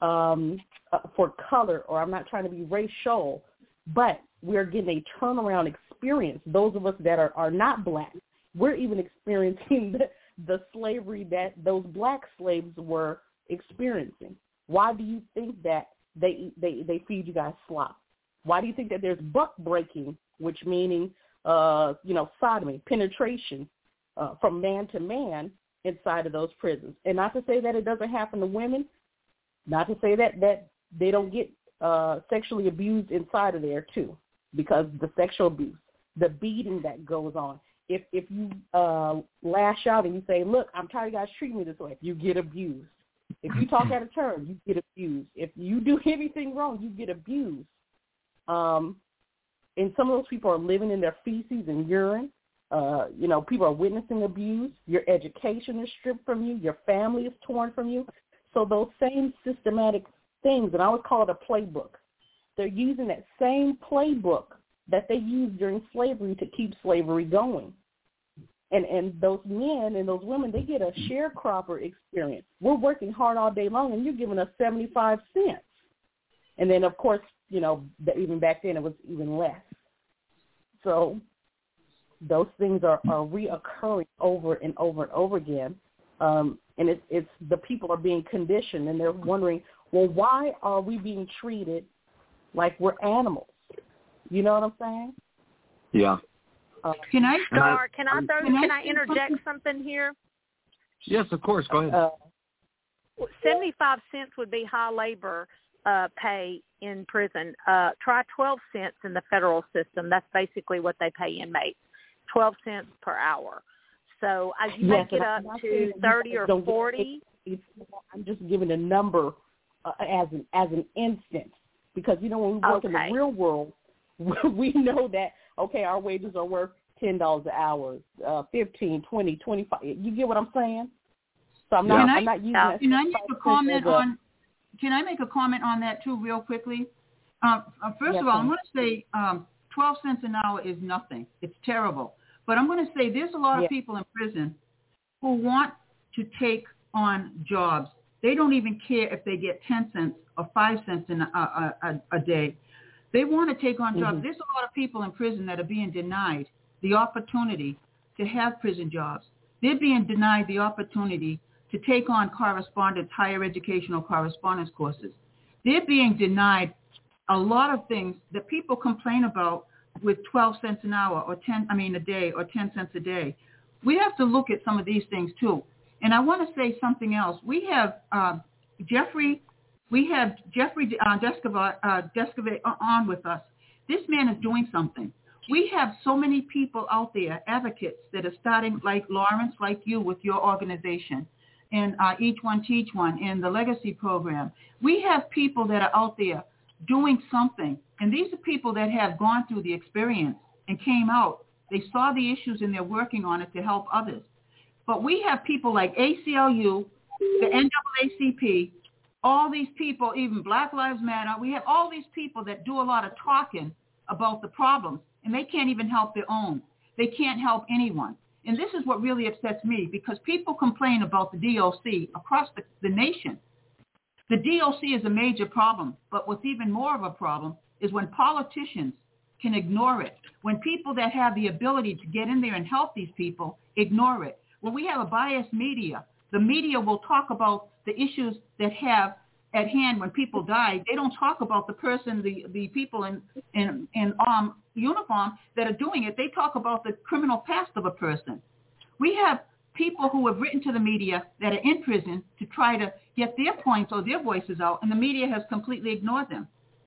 for color, or I'm not trying to be racial, but we're getting a turnaround experience. Those of us that are not black, we're even experiencing the slavery that those black slaves were experiencing. Why do you think that they feed you guys slop? Why do you think that there's buck breaking, which meaning sodomy, penetration from man to man inside of those prisons? And not to say that it doesn't happen to women, not to say that they don't get sexually abused inside of there too, because the sexual abuse, the beating that goes on. If you lash out and you say, look, I'm tired of you guys treating me this way, you get abused. If you talk out of turn, you get abused. If you do anything wrong, you get abused. And some of those people are living in their feces and urine. People are witnessing abuse. Your education is stripped from you. Your family is torn from you. So those same systematic things, and I would call it a playbook, they're using that same playbook that they used during slavery to keep slavery going. And those men and those women, they get a sharecropper experience. We're working hard all day long, and you're giving us 75 cents. And then, of course, even back then it was even less. So those things are reoccurring over and over and over again. And it's the people are being conditioned, and they're wondering, well, why are we being treated like we're animals? You know what I'm saying? Yeah. Can I interject something here? Yes, of course. Go ahead. 75 cents would be high labor pay in prison. Try 12 cents in the federal system. That's basically what they pay inmates, 12 cents per hour. So as you make it up to 30 or 40. I'm just giving a number as an instance, because, when we work in the real world, we know that, okay, our wages are worth $10 an hour, 15, 20, 25. You get what I'm saying? So I'm not using that. Can I make a comment on that too, real quickly? First of all, I'm going to say 12 cents an hour is nothing. It's terrible. But I'm going to say there's a lot of people in prison who want to take on jobs. They don't even care if they get 10 cents or 5 cents a day. They want to take on jobs. There's a lot of people in prison that are being denied the opportunity to have prison jobs. They're being denied the opportunity to take on correspondence, higher educational correspondence courses. They're being denied a lot of things that people complain about with 12 cents an hour or a day or 10 cents a day. We have to look at some of these things too. And I want to say something else. We have Jeffrey Deskovic on with us. This man is doing something. We have so many people out there, advocates that are starting, like Lawrence, like you with your organization, and Each One Teach One, and the Legacy Program. We have people that are out there doing something. And these are people that have gone through the experience and came out. They saw the issues and they're working on it to help others. But we have people like ACLU, the NAACP, all these people, even Black Lives Matter. We have all these people that do a lot of talking about the problems, and they can't even help their own. They can't help anyone. And this is what really upsets me, because people complain about the DOC across the nation. The DOC is a major problem, but what's even more of a problem is when politicians can ignore it, when people that have the ability to get in there and help these people ignore it. When we have a biased media, the media will talk about the issues that have at hand when people die. They don't talk about the person, the people in uniform that are doing it. They talk about the criminal past of a person. We have people who have written to the media that are in prison to try to get their points or their voices out, and the media has completely ignored them.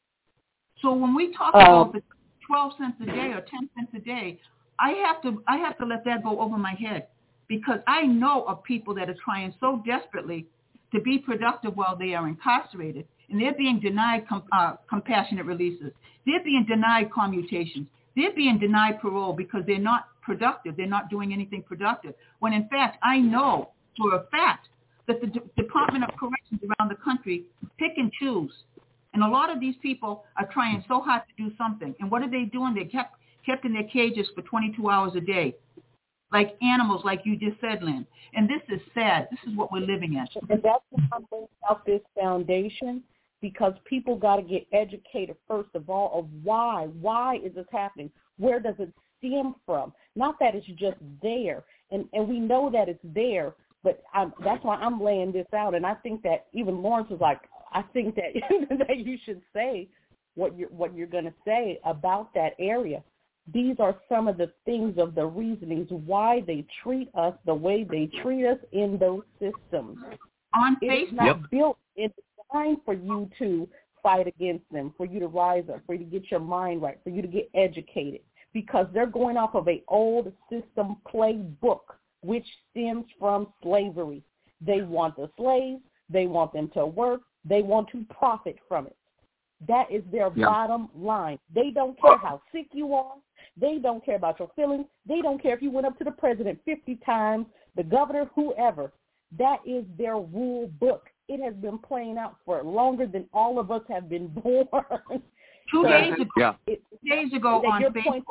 So when we talk about the 12 cents a day or 10 cents a day, I have to let that go over my head, because I know of people that are trying so desperately to be productive while they are incarcerated, and they're being denied compassionate releases. They're being denied commutations. They're being denied parole because they're not productive. They're not doing anything productive. When in fact, I know for a fact that the Department of Corrections around the country pick and choose. And a lot of these people are trying so hard to do something. And what are they doing? They're kept in their cages for 22 hours a day, like animals, like you just said, Lynn. And this is sad. This is what we're living in. And that's why I'm bringing out this foundation, because people got to get educated, first of all, of why. Why is this happening? Where does it stem from? Not that it's just there. And we know that it's there, but that's why I'm laying this out. And I think that even Lawrence was like, I think that that you should say what you're going to say about that area. These are some of the things of the reasonings why they treat us the way they treat us in those systems. On Facebook, it's not built. It's designed for you to fight against them, for you to rise up, for you to get your mind right, for you to get educated, because they're going off of an old system playbook, which stems from slavery. They want the slaves. They want them to work. They want to profit from it. That is their bottom line. They don't care how sick you are. They don't care about your feelings. They don't care if you went up to the president 50 times, the governor, whoever. That is their rule book. It has been playing out for longer than all of us have been born. 2 days ago, 2 days ago on Facebook.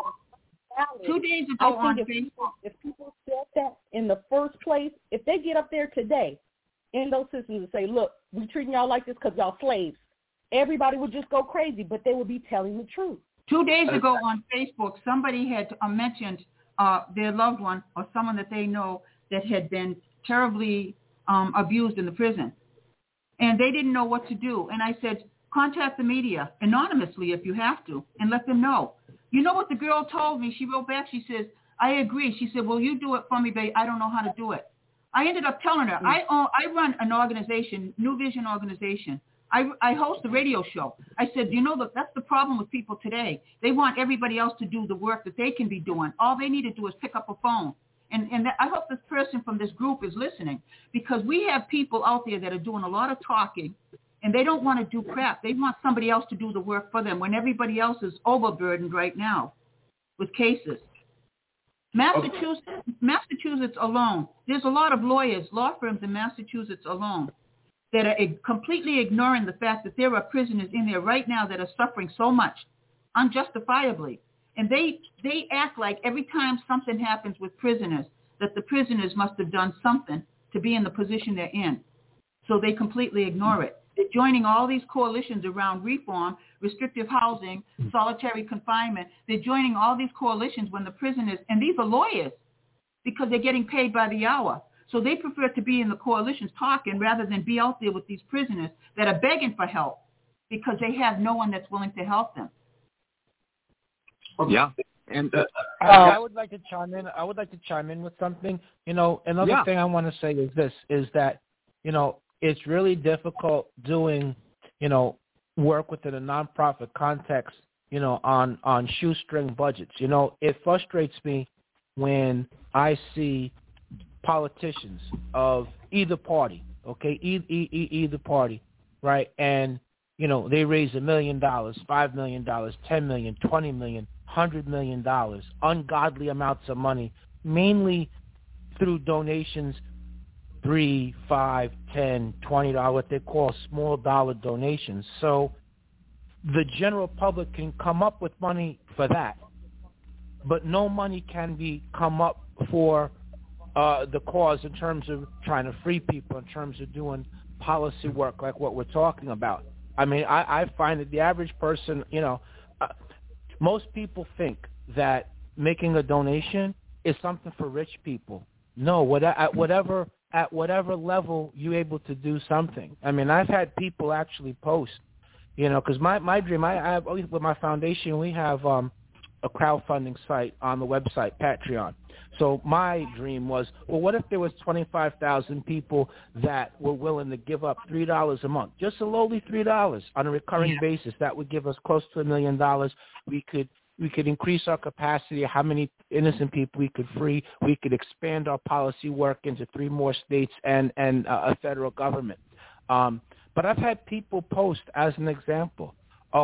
2 days ago on Facebook. If people said that in the first place, if they get up there today in those systems and say, look, we treating y'all like this because y'all slaves, everybody would just go crazy, but they would be telling the truth. 2 days ago on Facebook, somebody had mentioned their loved one or someone that they know that had been terribly abused in the prison. And they didn't know what to do. And I said, contact the media anonymously if you have to and let them know. You know what the girl told me? She wrote back. She says, I agree. She said, well, you do it for me, babe. I don't know how to do it. I ended up telling her, I run an organization, New Vision Organization. I host a radio show. I said, you know, that's the problem with people today. They want everybody else to do the work that they can be doing. All they need to do is pick up a phone. And I hope this person from this group is listening, because we have people out there that are doing a lot of talking, and they don't want to do crap. They want somebody else to do the work for them when everybody else is overburdened right now with cases. Massachusetts alone, there's a lot of lawyers, law firms in Massachusetts alone that are completely ignoring the fact that there are prisoners in there right now that are suffering so much, unjustifiably. And they act like every time something happens with prisoners, that the prisoners must have done something to be in the position they're in. So they completely ignore it. They're joining all these coalitions around reform, restrictive housing, solitary confinement. They're joining all these coalitions when the prisoners, and these are lawyers, because they're getting paid by the hour. So they prefer to be in the coalitions talking rather than be out there with these prisoners that are begging for help because they have no one that's willing to help them. Yeah. And I would like to chime in. I would like to chime in with something. Another thing I want to say is this, is that, it's really difficult doing, work within a nonprofit context, on shoestring budgets. It frustrates me when I see politicians of either party, okay, either party, right? And, they raise $1 million, $5 million, $10 million, $20 million, $100 million, ungodly amounts of money, mainly through donations, $3, $5, $10, $20, what they call small dollar donations. So the general public can come up with money for that, but no money can come up for the cause in terms of trying to free people, in terms of doing policy work like what we're talking about. I mean, I find that the average person, most people think that making a donation is something for rich people. No, at whatever level you're able to do something. I mean, I've had people actually post, because my dream, I have, with my foundation, we have a crowdfunding site on the website, Patreon. So my dream was, well, what if there was 25,000 people that were willing to give up $3 a month, just a lowly $3 on a recurring basis? That would give us close to $1 million. We could increase our capacity, how many innocent people we could free. We could expand our policy work into 3 more states and a federal government. But I've had people post as an example,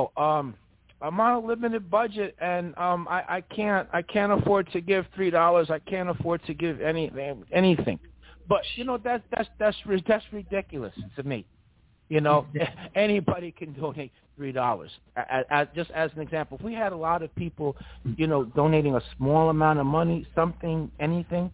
I'm on a limited budget and I can't afford to give $3. I can't afford to give anything. But that's ridiculous to me. Anybody can donate $3. Just as an example, if we had a lot of people, donating a small amount of money, something, anything,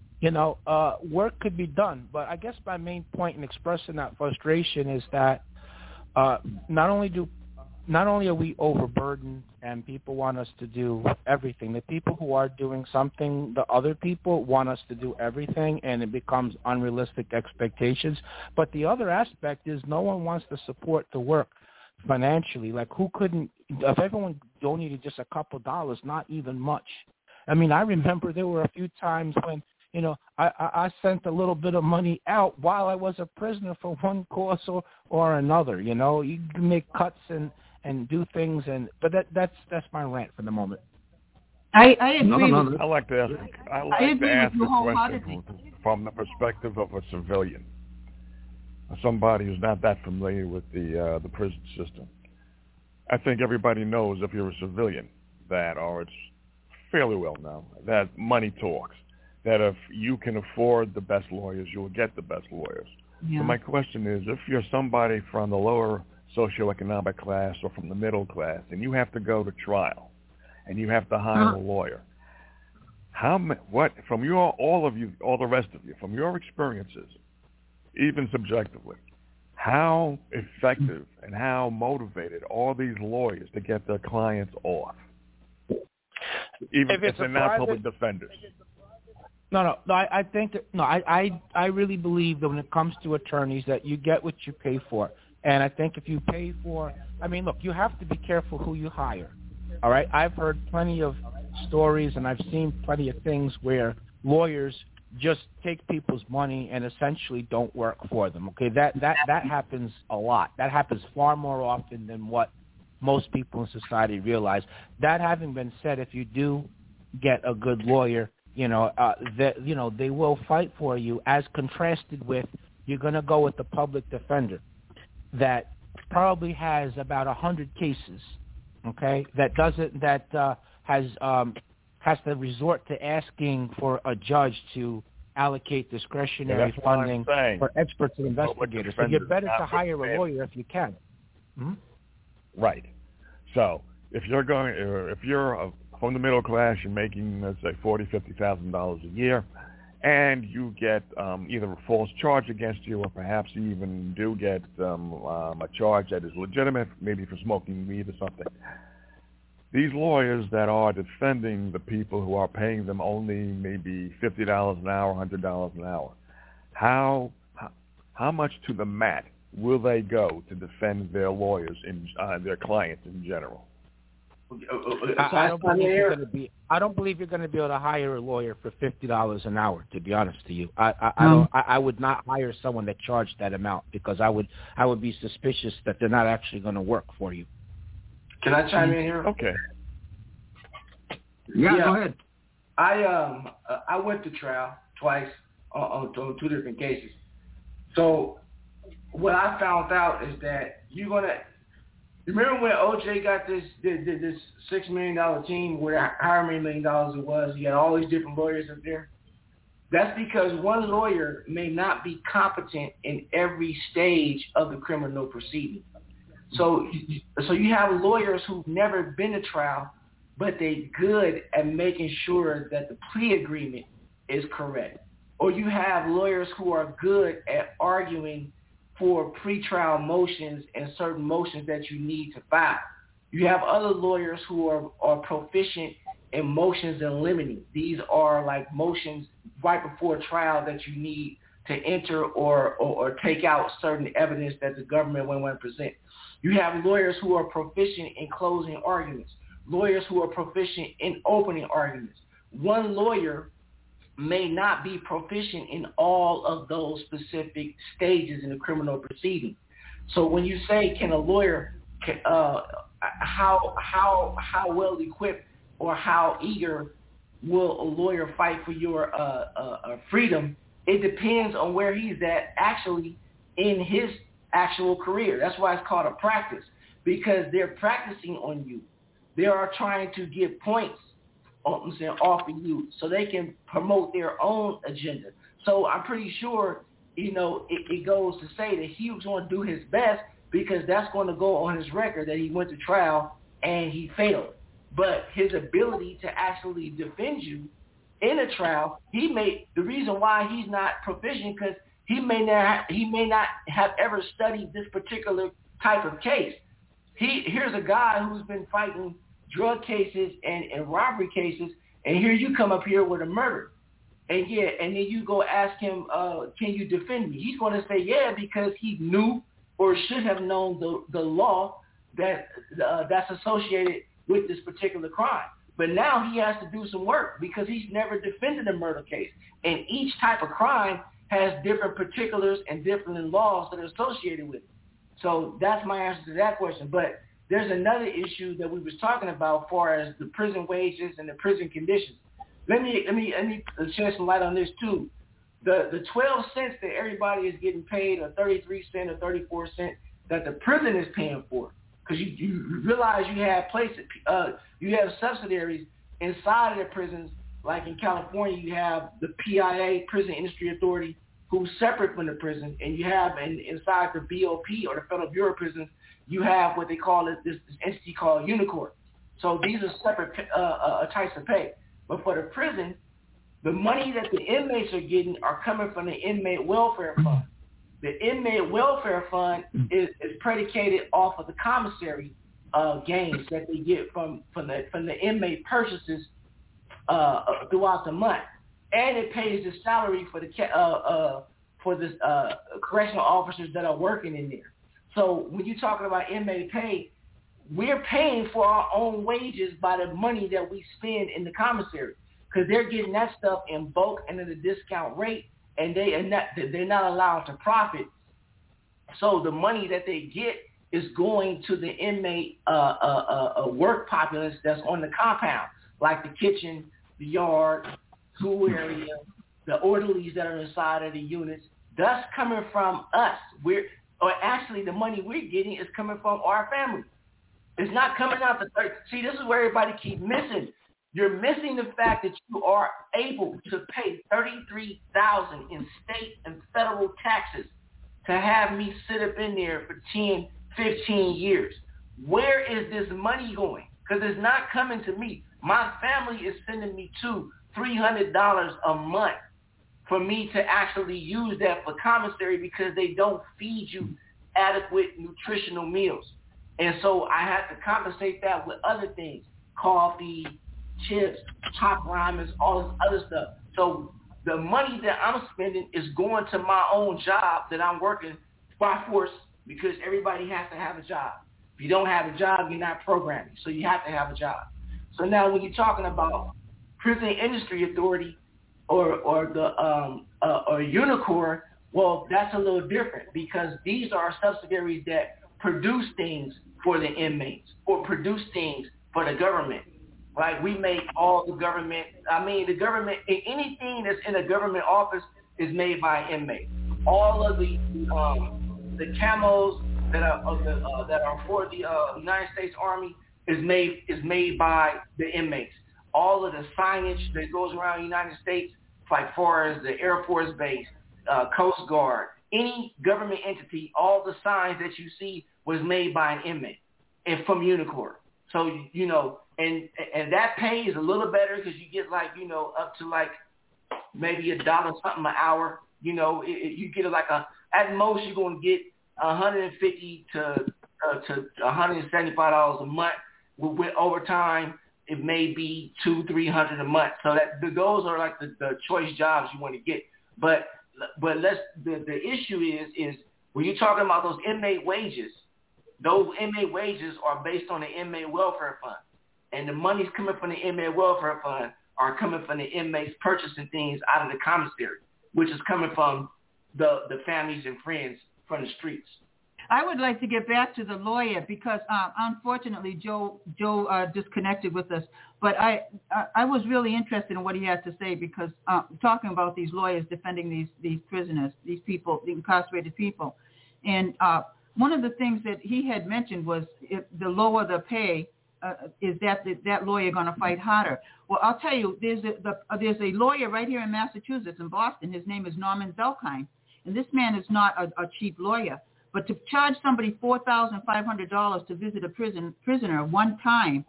work could be done. But I guess my main point in expressing that frustration is that not only are we overburdened and people want us to do everything, the people who are doing something, the other people want us to do everything, and it becomes unrealistic expectations. But the other aspect is no one wants to support the work financially. Like, who couldn't, if everyone donated just a couple dollars, not even much. I mean, I remember there were a few times when, I sent a little bit of money out while I was a prisoner for one cause or another. You can make cuts and do things, but that's my rant for the moment. I agree. I like to ask a question from the perspective of a civilian, somebody who's not that familiar with the prison system. I think everybody knows, if you're a civilian, or it's fairly well known, that money talks. That if you can afford the best lawyers, you will get the best lawyers. Yeah. So my question is, if you're somebody from the lower socioeconomic class or from the middle class, and you have to go to trial, and you have to hire a lawyer, all the rest of you, from your experiences, even subjectively, how effective and how motivated are these lawyers to get their clients off, even if they're not public defenders? No. I think that, I really believe that when it comes to attorneys, that you get what you pay for. And I think if you pay for, look, you have to be careful who you hire. All right. I've heard plenty of stories and I've seen plenty of things where lawyers just take people's money and essentially don't work for them. Okay. That happens a lot. That happens far more often than what most people in society realize. That having been said, if you do get a good lawyer, they will fight for you, as contrasted with, you're going to go with the public defender that probably has about 100 cases, okay, that has to resort to asking for a judge to allocate discretionary funding for experts and investigators. So you're better to hire a lawyer if you can. Hmm? Right. So if you're from the middle class, you're making, let's say, $40,000-$50,000 a year, and you get either a false charge against you, or perhaps you even do get a charge that is legitimate, maybe for smoking weed or something. These lawyers that are defending the people who are paying them only maybe $50 an hour, $100 an hour, how much to the mat will they go to defend their lawyers and their clients in general? I don't believe you're going to be able to hire a lawyer for $50 an hour. To be honest to you, I would not hire someone that charged that amount, because I would be suspicious that they're not actually going to work for you. Can I chime in here? Okay. Yeah, go ahead. I went to trial twice on 2 different cases. So what I found out is that remember when OJ got this $6 million team, where however many $1 million it was, he had all these different lawyers up there? That's because one lawyer may not be competent in every stage of the criminal proceeding. So you have lawyers who've never been to trial, but they're good at making sure that the plea agreement is correct. Or you have lawyers who are good at arguing for pretrial motions and certain motions that you need to file. You have other lawyers who are proficient in motions in limine. These are like motions right before trial that you need to enter or take out certain evidence that the government won't want to present. You have lawyers who are proficient in closing arguments, lawyers who are proficient in opening arguments. One lawyer may not be proficient in all of those specific stages in the criminal proceeding. So when you say, can a lawyer, how well equipped or how eager will a lawyer fight for your freedom, it depends on where he's at actually in his actual career. That's why it's called a practice, because they're practicing on you. They are trying to get points off of you so they can promote their own agenda. So I'm pretty sure, it goes to say that he was going to do his best, because that's going to go on his record that he went to trial and he failed. But his ability to actually defend you in a trial, the reason why he's not proficient, because he may not have ever studied this particular type of case. Here's a guy who's been fighting drug cases and robbery cases, and here you come up here with a murder. And then you go ask him, can you defend me? He's going to say, yeah, because he knew or should have known the law that's associated with this particular crime. But now he has to do some work, because he's never defended a murder case. And each type of crime has different particulars and different laws that are associated with it. So that's my answer to that question. But there's another issue that we was talking about as far as the prison wages and the prison conditions. Let me shed some light on this too. The 12 cents that everybody is getting paid, or 33 cents or 34 cents that the prison is paying for, because you realize you have you have subsidiaries inside of the prisons. Like in California, you have the PIA, Prison Industry Authority, who's separate from the prison, and you have inside the BOP, or the Federal Bureau of Prisons, you have what they call this entity called Unicorp. So these are separate types of pay. But for the prison, the money that the inmates are getting are coming from the inmate welfare fund. The inmate welfare fund is predicated off of the commissary gains that they get from the inmate purchases throughout the month, and it pays the salary for the correctional officers that are working in there. So when you're talking about inmate pay, we're paying for our own wages by the money that we spend in the commissary, because they're getting that stuff in bulk and at a discount rate, and they're not allowed to profit. So the money that they get is going to the inmate work populace that's on the compound, like the kitchen, the yard, school area, the orderlies that are inside of the units. That's coming from us. The money we're getting is coming from our family. It's not coming out the third. See, this is where everybody keep missing. You're missing the fact that you are able to pay $33,000 in state and federal taxes to have me sit up in there for 10, 15 years. Where is this money going? Because it's not coming to me. My family is sending me $200-300 a month for me to actually use that for commissary because they don't feed you adequate nutritional meals. And so I have to compensate that with other things, coffee, chips, top ramen, all this other stuff. So the money that I'm spending is going to my own job that I'm working by force because everybody has to have a job. If you don't have a job, you're not programming. So you have to have a job. So now when you're talking about Prison Industry Authority or UNICOR, well, that's a little different because these are subsidiaries that produce things for the inmates or produce things for the government. Right? We make all the government, the government, anything that's in a government office is made by an inmate. All of the camos that are for the United States Army is made by the inmates. All of the signage that goes around the United States, like far as the Air Force Base, Coast Guard, any government entity, all the signs that you see was made by an inmate and from UNICOR. So, you know, and that pay is a little better because you get like, you know, up to like maybe $1 something an hour. You know, you get like at most you're going to get $150 to $175 a month. With overtime, it may be $200-300 a month. So that those are like the choice jobs you want to get. But the issue is when you're talking about those inmate wages are based on the inmate welfare fund. And the money's coming from the inmate welfare fund are coming from the inmates purchasing things out of the commissary, which is coming from the families and friends from the streets. I would like to get back to the lawyer because unfortunately Joe disconnected with us. But I was really interested in what he had to say because talking about these lawyers defending these prisoners, these people, the incarcerated people. And one of the things that he had mentioned was if the lower the pay, is that lawyer going to fight harder? Well, I'll tell you, there's a lawyer right here in Massachusetts, in Boston. His name is Norman Zelkine. And this man is not a cheap lawyer. But to charge somebody $4,500 to visit a prisoner one time,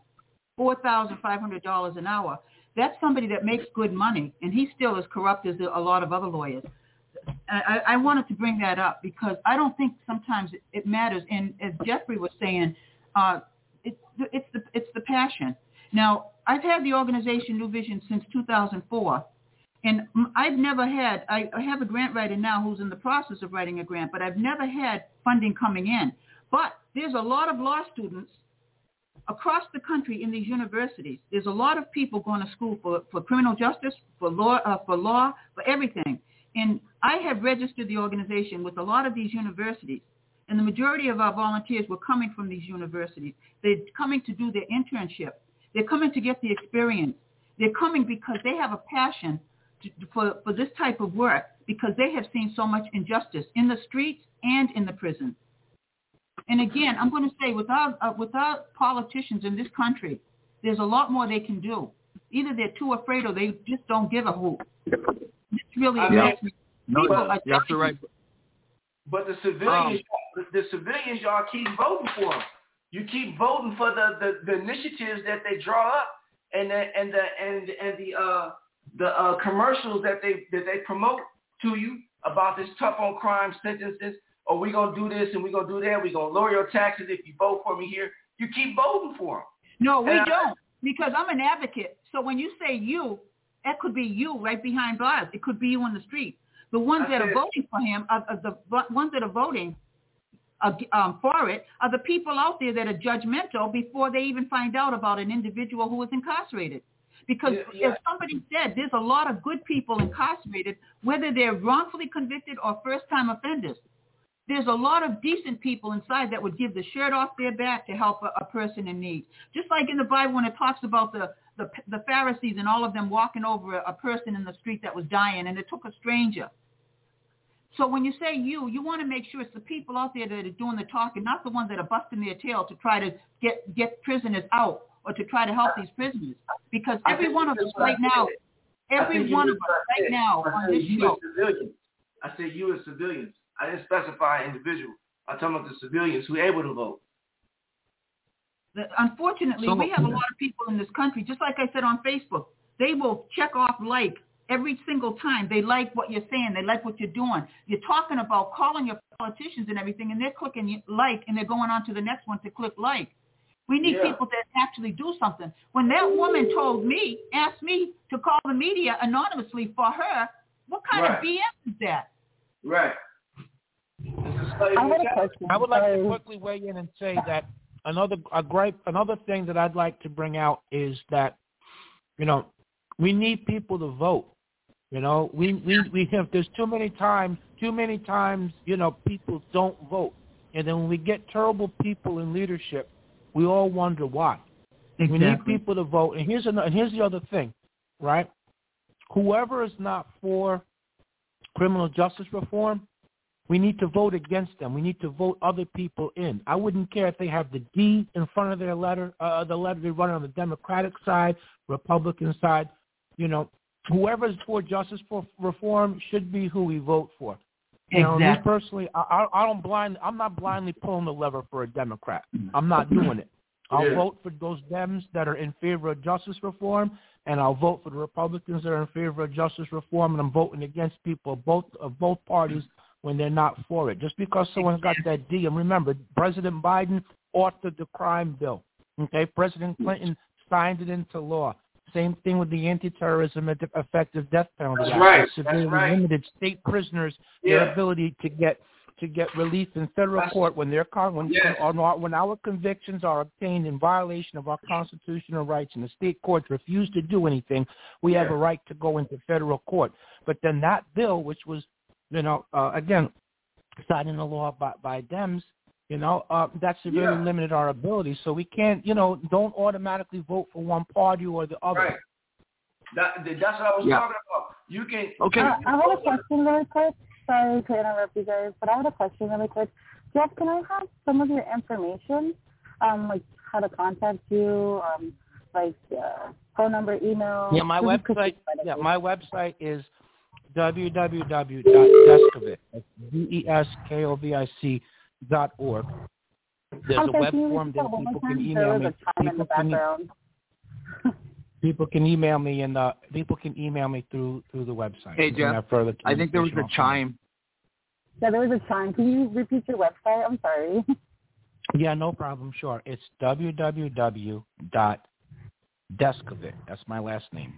$4,500 an hour, that's somebody that makes good money, and he's still as corrupt as a lot of other lawyers. I wanted to bring that up because I don't think sometimes it matters. And as Jeffrey was saying, it's the passion. Now, I've had the organization New Vision since 2004. And I've never had, I have a grant writer now who's in the process of writing a grant, but I've never had funding coming in. But there's a lot of law students across the country in these universities. There's a lot of people going to school for criminal justice, for law, for everything. And I have registered the organization with a lot of these universities. And the majority of our volunteers were coming from these universities. They're coming to do their internship. They're coming to get the experience. They're coming because they have a passion for this type of work because they have seen so much injustice in the streets and in the prison. And again, I'm going to say without politicians in this country, there's a lot more they can do. Either they're too afraid or they just don't give a hoot. It's really that's right. But the civilians, y'all keep voting for them. You keep voting for the initiatives that they draw up and the commercials that they promote to you about this tough on crime sentences. Or we gonna do this and we gonna do that. We gonna lower your taxes if you vote for me here. You keep voting for them. No, we don't, because I'm an advocate. So when you say you, that could be you right behind bars. It could be you on the street. The ones that are voting for him, the ones that are voting for it, are the people out there that are judgmental before they even find out about an individual who is incarcerated. Because as somebody said, there's a lot of good people incarcerated, whether they're wrongfully convicted or first-time offenders. There's a lot of decent people inside that would give the shirt off their back to help a person in need. Just like in the Bible when it talks about the Pharisees and all of them walking over a person in the street that was dying, and it took a stranger. So when you say you want to make sure it's the people out there that are doing the talking, not the ones that are busting their tail to try to get prisoners out or to try to help these prisoners. Because every one of us right now, on this show. I said U.S. civilians. I didn't specify individual. I'm talking about the civilians who are able to vote. Unfortunately, we have a lot of people in this country, just like I said on Facebook, they will check off like every single time. They like what you're saying. They like what you're doing. You're talking about calling your politicians and everything, and they're clicking like, and they're going on to the next one to click like. We need people that actually do something. When that woman asked me to call the media anonymously for her, what kind of BS is that? Right. I would like to quickly weigh in and say that another thing that I'd like to bring out is that, we need people to vote. We have, there's too many times, people don't vote. And then when we get terrible people in leadership, we all wonder why. Exactly. We need people to vote. And here's the other thing, right? Whoever is not for criminal justice reform, we need to vote against them. We need to vote other people in. I wouldn't care if they have the D in front of their letter, the letter they run on the Democratic side, Republican side. Whoever is for justice reform should be who we vote for. Me personally, I'm not blindly pulling the lever for a Democrat. I'm not doing it. I'll vote for those Dems that are in favor of justice reform, and I'll vote for the Republicans that are in favor of justice reform, and I'm voting against people of both parties when they're not for it. Just because someone got that D, and remember, President Biden authored the crime bill. Okay, President Clinton signed it into law. Same thing with the Anti-Terrorism Effective Death Penalty Act. Severely limited state prisoners their ability to get relief in federal court when our convictions are obtained in violation of our constitutional rights and the state courts refuse to do anything. We have a right to go into federal court. But then that bill, which was, again, signed into law by Dems, that severely limited our ability. So we can't, don't automatically vote for one party or the other. Right. That's what I was talking about. You can. Okay. I have a question really quick. Sorry to interrupt you guys, but I have a question really quick. Jeff, can I have some of your information, like how to contact you, phone number, email? Yeah, my website. My website is www.deskovic. DESKOVIC.org. There's a web form there. People can email me. People can email me, and people can email me through the website. Hey Jeff, I think there was a chime. Yeah, there was a chime. Can you repeat your website? I'm sorry. Yeah, no problem. Sure. It's www.deskovic. That's my last name.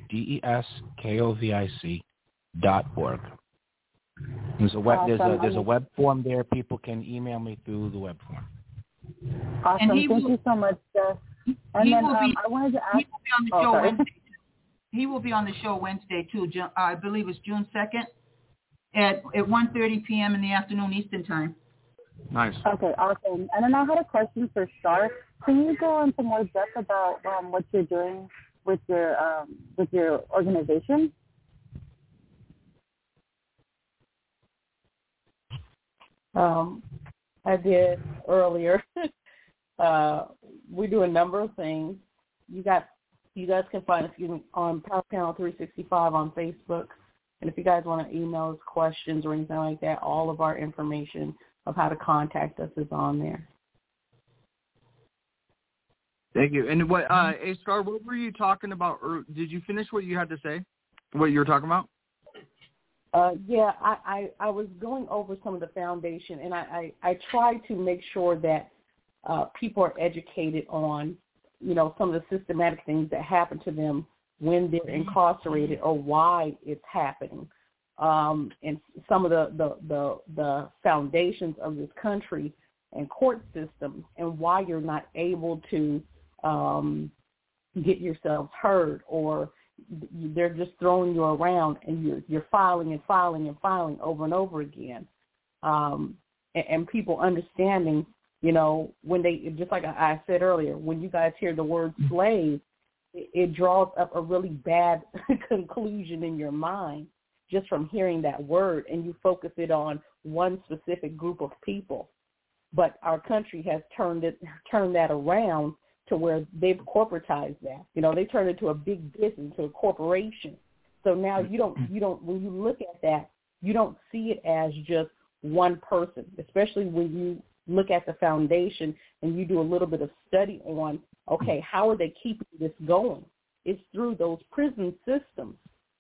DESKOVIC.org. There's a web form there. People can email me through the web form. Awesome. Thank you so much, Jeff. And then I wanted to ask. He will be on the show Wednesday too. I believe it's June 2nd at 1:30 p.m. in the afternoon Eastern time. Nice. Okay, awesome. And then I had a question for Shar. Can you go into more depth about what you're doing with your organization? I did earlier. We do a number of things. You guys can find us on Power Panel 365 on Facebook. And if you guys want to email us questions or anything like that, all of our information of how to contact us is on there. Thank you. And what, Star, what were you talking about? Or did you finish what you had to say? What you were talking about? Yeah, I was going over some of the foundation, and I try to make sure that people are educated on, some of the systematic things that happen to them when they're incarcerated or why it's happening, and some of the foundations of this country and court system, and why you're not able to get yourselves heard, or they're just throwing you around and you're filing and filing and filing over and over again. And people understanding, when they, just like I said earlier, when you guys hear the word slave, it draws up a really bad conclusion in your mind just from hearing that word, and you focus it on one specific group of people. But our country has turned that around to where they've corporatized that. You know, they turned it into a big business, to a corporation. So now you don't, when you look at that, you don't see it as just one person, especially when you look at the foundation and you do a little bit of study on, okay, how are they keeping this going? It's through those prison systems.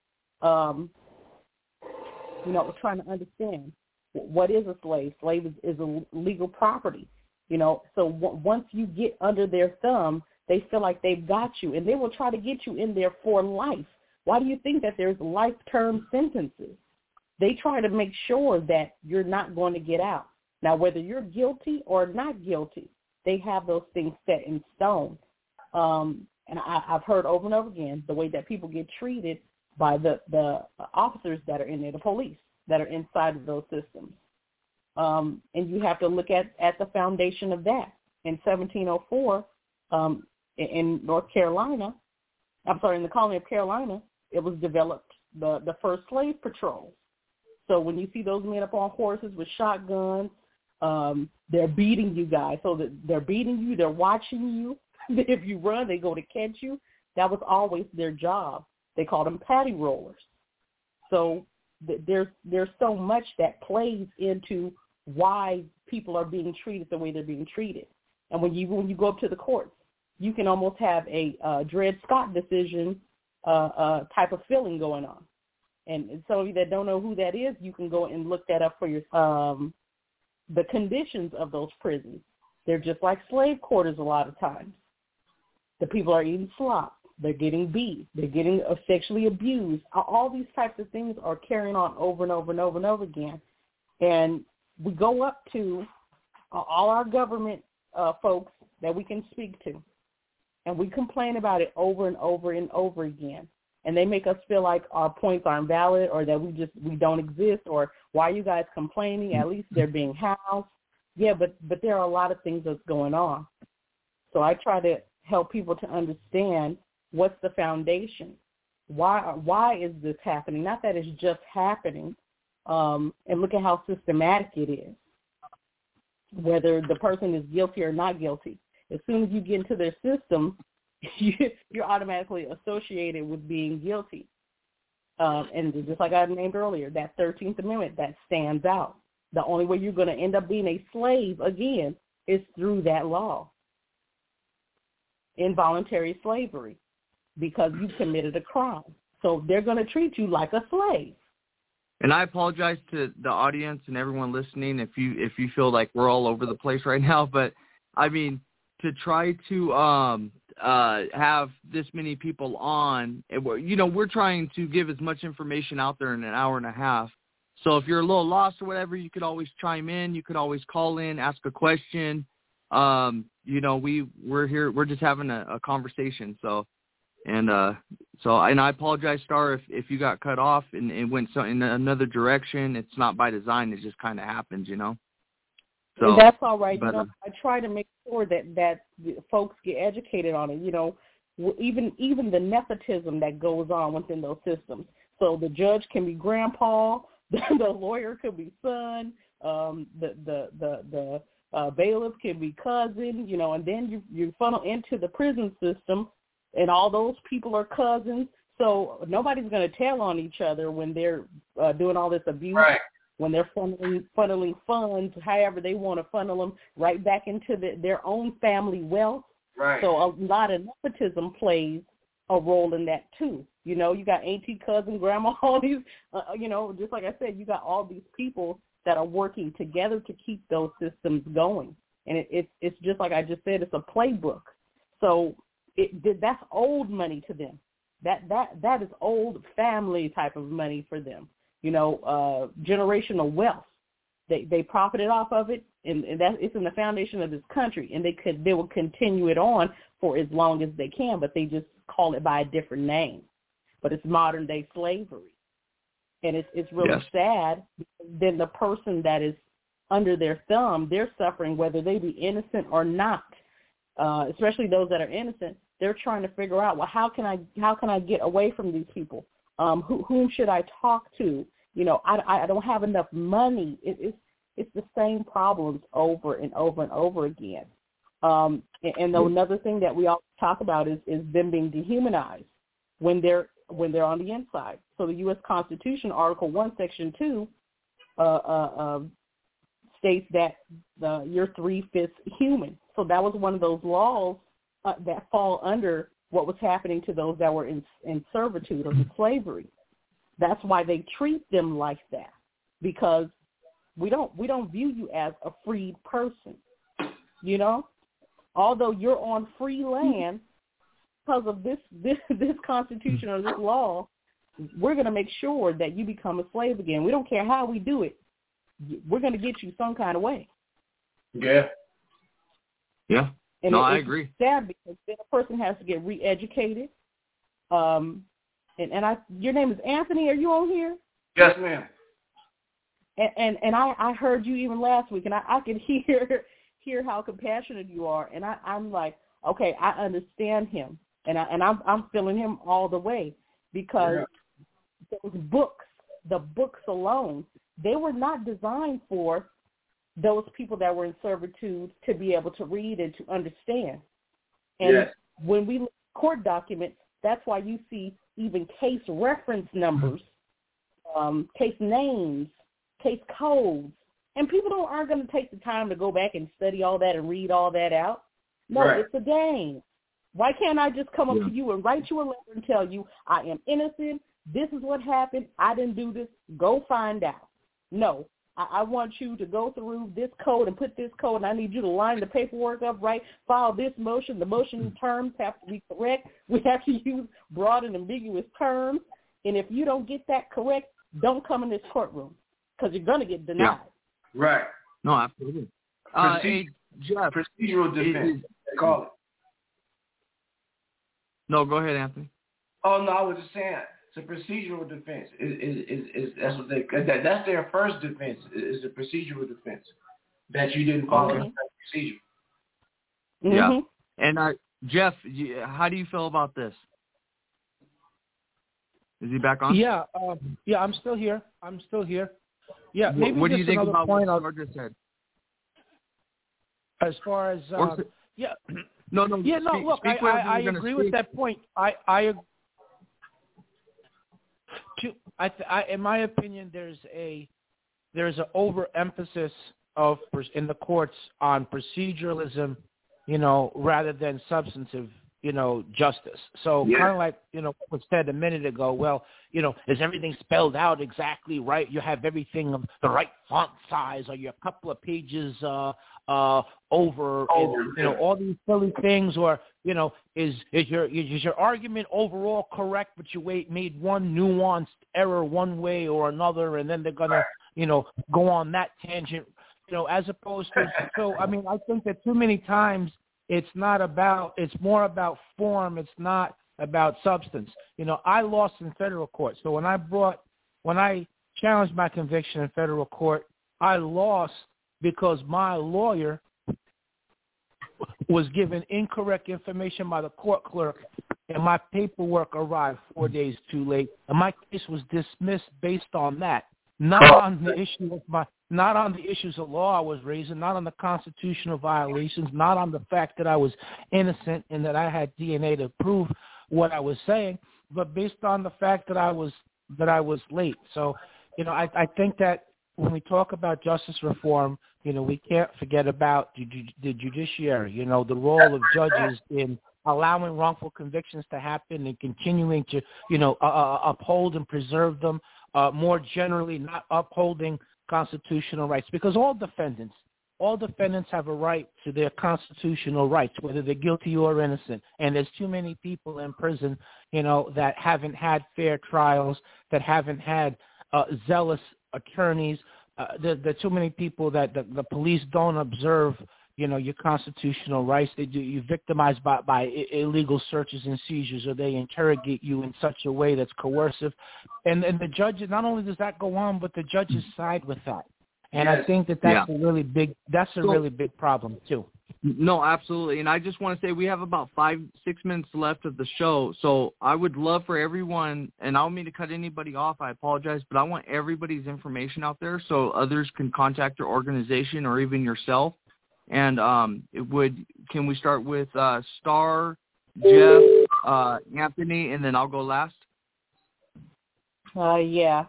You know, trying to understand what is a slave. Slave is a legal property. You know, so once you get under their thumb, they feel like they've got you, and they will try to get you in there for life. Why do you think that there's life-term sentences? They try to make sure that you're not going to get out. Now, whether you're guilty or not guilty, they have those things set in stone. And I've heard over and over again the way that people get treated by the officers that are in there, the police that are inside of those systems. And you have to look at the foundation of that. In 1704, in North Carolina, in the colony of Carolina, it was developed the first slave patrols. So when you see those men up on horses with shotguns, they're beating you guys. So that they're beating you, they're watching you. If you run, they go to catch you. That was always their job. They called them patty rollers. So there's so much that plays into why people are being treated the way they're being treated. And when you go up to the courts, you can almost have a Dred Scott decision type of feeling going on. And some of you that don't know who that is, you can go and look that up for your the conditions of those prisons. They're just like slave quarters a lot of times. The people are eating slop. They're getting beat. They're getting sexually abused. All these types of things are carrying on over and over and over and over again. And we go up to all our government folks that we can speak to, and we complain about it over and over and over again. And they make us feel like our points aren't valid, or that we don't exist, or why are you guys complaining? At least they're being housed. Yeah, but there are a lot of things that's going on. So I try to help people to understand what's the foundation. Why is this happening? Not that it's just happening. And look at how systematic it is, whether the person is guilty or not guilty. As soon as you get into their system, you're automatically associated with being guilty. And just like I named earlier, that 13th Amendment, that stands out. The only way you're going to end up being a slave, again, is through that law. Involuntary slavery, because you committed a crime. So they're going to treat you like a slave. And I apologize to the audience and everyone listening if you feel like we're all over the place right now. But, I mean, to try to have this many people on, we're trying to give as much information out there in an hour and a half. So if you're a little lost or whatever, you could always chime in. You could always call in, ask a question. We're here. We're just having a conversation. And I apologize, Star, if you got cut off and it went in another direction. It's not by design. It just kind of happens, So that's all right. But, I try to make sure that folks get educated on it. Even the nepotism that goes on within those systems. So the judge can be grandpa, the lawyer could be son, the bailiff can be cousin, and then you funnel into the prison system, and all those people are cousins. So nobody's going to tell on each other when they're doing all this abuse. Right. When they're funneling funds, however they want to funnel them right back into their own family wealth. Right. So a lot of nepotism plays a role in that too. You got auntie, cousin, grandma, all these, just like I said, you got all these people that are working together to keep those systems going. And it's just like I just said, it's a playbook. So that's old money to them. That is old family type of money for them. Generational wealth. They profited off of it, and that it's in the foundation of this country, and they will continue it on for as long as they can, but they just call it by a different name. But it's modern day slavery, and it's really sad. Then the person that is under their thumb, they're suffering whether they be innocent or not. Especially those that are innocent, they're trying to figure out, well, how can I get away from these people? Whom should I talk to? I don't have enough money. It's the same problems over and over and over again. And another thing that we all talk about is them being dehumanized when they're on the inside. So the U.S. Constitution, Article 1, Section 2, states that you're 3/5 human. So that was one of those laws that fall under what was happening to those that were in servitude or in slavery. That's why they treat them like that, because we don't view you as a freed person. You know, although you're on free land because of this Constitution or this law, we're going to make sure that you become a slave again. We don't care how we do it. We're going to get you some kind of way. Yeah. Yeah. And I agree. It's sad because then a person has to get re-educated. Your name is Anthony. Are you on here? Yes, ma'am. And I heard you even last week, and I could hear how compassionate you are, and I'm like, okay, I understand him, and I'm feeling him all the way, because those books, the books alone, they were not designed for those people that were in servitude to be able to read and to understand. And when we look at court documents, that's why you see even case reference numbers, case names, case codes, and people aren't going to take the time to go back and study all that and read all that out. No, It's a game. Why can't I just come up to you and write you a letter and tell you I am innocent, this is what happened, I didn't do this, go find out? No, I want you to go through this code and put this code, and I need you to line the paperwork up right, file this motion. The motion terms have to be correct. We have to use broad and ambiguous terms, and if you don't get that correct, don't come in this courtroom, because you're going to get denied. Yeah. Right. No, absolutely. Jeff, procedural defense, they call it. No, go ahead, Anthony. Oh, no, I was just saying, it's a procedural defense. Is that's what that's their first defense, is the procedural defense, that you didn't follow the procedure. Yeah. And Jeff, how do you feel about this? Is he back on? Yeah, I'm still here. Yeah, maybe what do you think about what George just said? As far as No. Yeah, no. Look, I agree with that point. In my opinion, there's an overemphasis in the courts on proceduralism, rather than substantive, justice. So kind of like, what was said a minute ago, well, is everything spelled out exactly right? You have everything of the right font size, or you're a couple of pages over, all these silly things, or, is your argument overall correct, but you made one nuanced error one way or another, and then they're going to, go on that tangent, as opposed to, I think that too many times it's more about form. It's not about substance. I lost in federal court. So when I challenged my conviction in federal court, I lost because my lawyer was given incorrect information by the court clerk, and my paperwork arrived 4 days too late, and my case was dismissed based on that, not on the issues of law I was raising, not on the constitutional violations, not on the fact that I was innocent and that I had DNA to prove what I was saying, but based on the fact that I was late. So, I think that when we talk about justice reform, we can't forget about the judiciary, the role of judges in allowing wrongful convictions to happen and continuing to, uphold and preserve them, more generally not upholding constitutional rights, because all defendants have a right to their constitutional rights, whether they're guilty or innocent. And there's too many people in prison, that haven't had fair trials, that haven't had zealous attorneys. There are too many people that the police don't observe, your constitutional rights. You're victimized by illegal searches and seizures, or they interrogate you in such a way that's coercive. And the judges, not only does that go on, but the judges side with that. And I think that's a really big problem too. No, absolutely. And I just want to say we have about 5-6 minutes left of the show. So I would love for everyone, and I don't mean to cut anybody off, I apologize, but I want everybody's information out there so others can contact your organization or even yourself And can we start with Star, Jeff, Anthony, and then I'll go last? Yeah.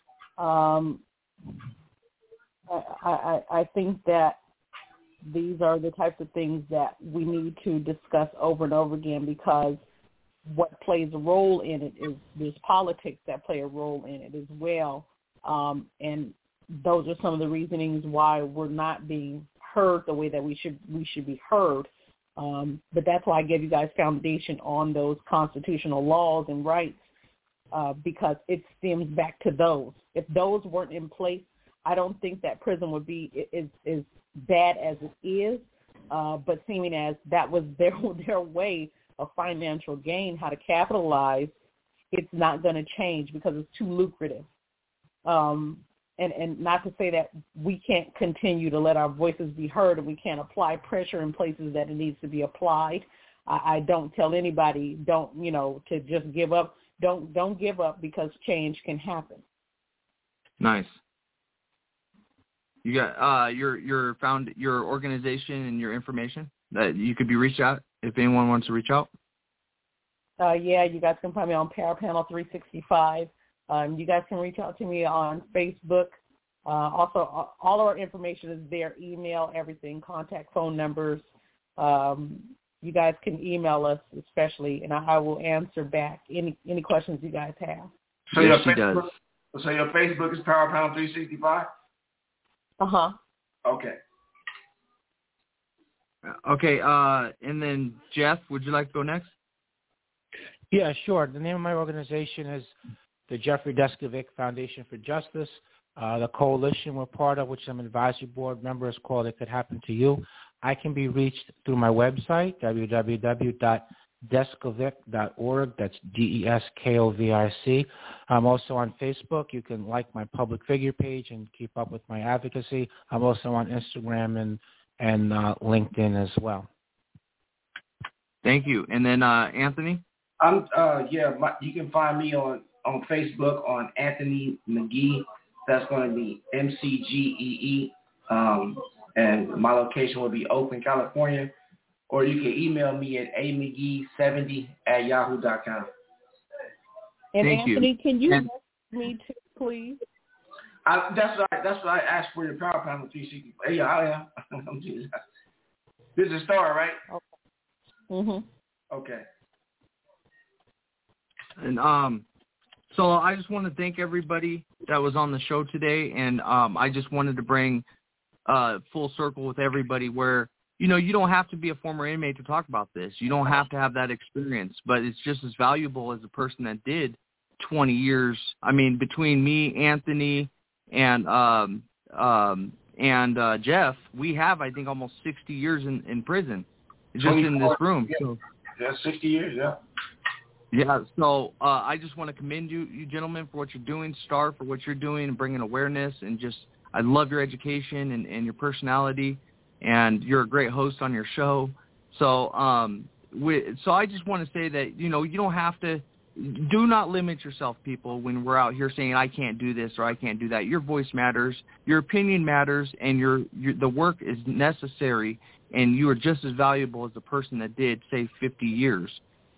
I think that these are the types of things that we need to discuss over and over again, because what plays a role in it is there's politics that play a role in it as well. And those are some of the reasonings why we're not being heard the way that we should be heard. But that's why I gave you guys foundation on those constitutional laws and rights, because it stems back to those. If those weren't in place, I don't think that prison would be as bad as it is. But seeming as that was their way of financial gain, how to capitalize, it's not going to change because it's too lucrative. And not to say that we can't continue to let our voices be heard and we can't apply pressure in places that it needs to be applied. I don't tell anybody to just give up. Don't give up, because change can happen. Nice. You got your organization and your information that you could be reached out if anyone wants to reach out. Yeah, you guys can find me on Power Panel 365. You guys can reach out to me on Facebook. Also, all our information is there: email, everything, contact phone numbers. You guys can email us, especially, and I will answer back any questions you guys have. So yes, So your Facebook is Power Panel 365. Uh-huh. Okay. Okay, and then Jeff, would you like to go next? Yeah, sure. The name of my organization is the Jeffrey Deskovic Foundation for Justice. The coalition we're part of, which I'm an advisory board member, is called It Could Happen to You. I can be reached through my website, www.deskovic.org. That's DESKOVIC. I'm also on Facebook. You can like my public figure page and keep up with my advocacy. I'm also on Instagram and LinkedIn as well. Thank you. And then Anthony? You can find me on Facebook on Anthony McGee. That's going to be MCGEE. And my location will be Oakland, California. Or you can email me at amcgee70@yahoo.com. And Thank Anthony, you. Can you message me too, please? That's what I asked for, your Power Panel 360. Yeah, I am. This is Star, right? Okay. Mhm. Okay. And so I just want to thank everybody that was on the show today, and I just wanted to bring full circle with everybody where, you don't have to be a former inmate to talk about this. You don't have to have that experience, but it's just as valuable as a person that did 20 years. I mean, between me, Anthony, and Jeff, we have, I think, almost 60 years in prison, just in this room. So, yeah, 60 years, yeah. Yeah, so I just want to commend you gentlemen, for what you're doing, Star, for what you're doing and bringing awareness, and just I love your education and your personality, and you're a great host on your show. So so I just want to say that, you don't have to, do not limit yourself, people, when we're out here saying I can't do this or I can't do that. Your voice matters, your opinion matters, and the work is necessary, and you are just as valuable as the person that did, say, 50 years.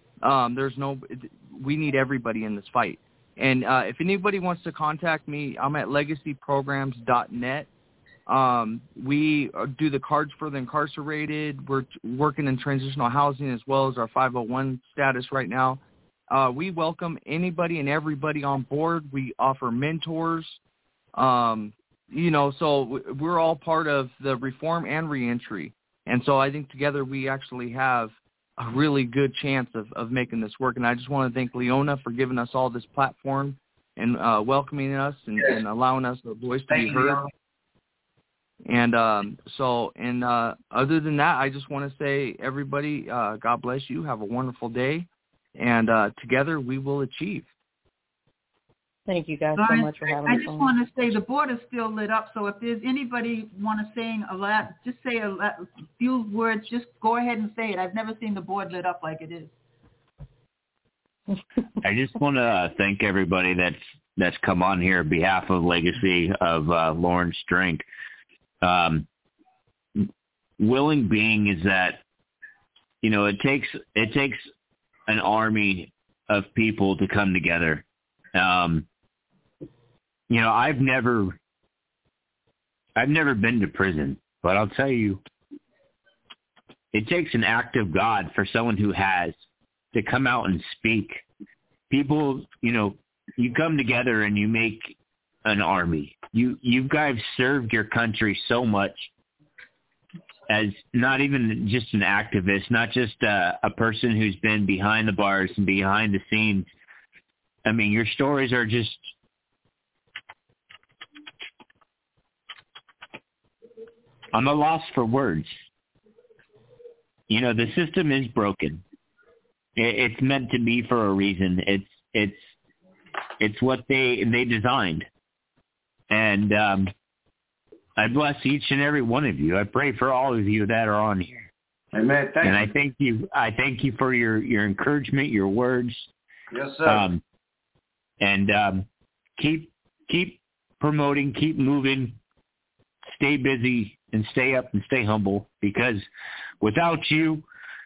We need everybody in this fight. And if anybody wants to contact me, I'm at legacyprograms.net. We do the cards for the incarcerated. We're working in transitional housing as well as our 501 status right now. We welcome anybody and everybody on board. We offer mentors. So we're all part of the reform and reentry. And so I think together we actually have a really good chance of making this work. And I just want to thank Leona for giving us all this platform and welcoming us and allowing us a voice to be heard. And other than that, I just want to say, everybody, God bless you. Have a wonderful day. And together we will achieve. Thank you guys so much for having me. I just want to say the board is still lit up, so if there's anybody want to say just say a few words. Just go ahead and say it. I've never seen the board lit up like it is. I just want to thank everybody that's come on here on behalf of Legacy of Lawrence Drink. willing being is that, you know, it takes an army of people to come together. You know, I've never been to prison, but I'll tell you, it takes an act of God for someone who has to come out and speak. People, you know, you come together and you make an army. You guys served your country so much as not even just an activist, not just a person who's been behind the bars and behind the scenes. I mean, your stories are just, I'm at a loss for words. You know, the system is broken. It's meant to be for a reason. It's what they designed. And I bless each and every one of you. I pray for all of you that are on here. Amen. Thank you. I thank you for your encouragement, your words. Yes, sir. And keep promoting, keep moving, stay busy, and stay up and stay humble, because without you,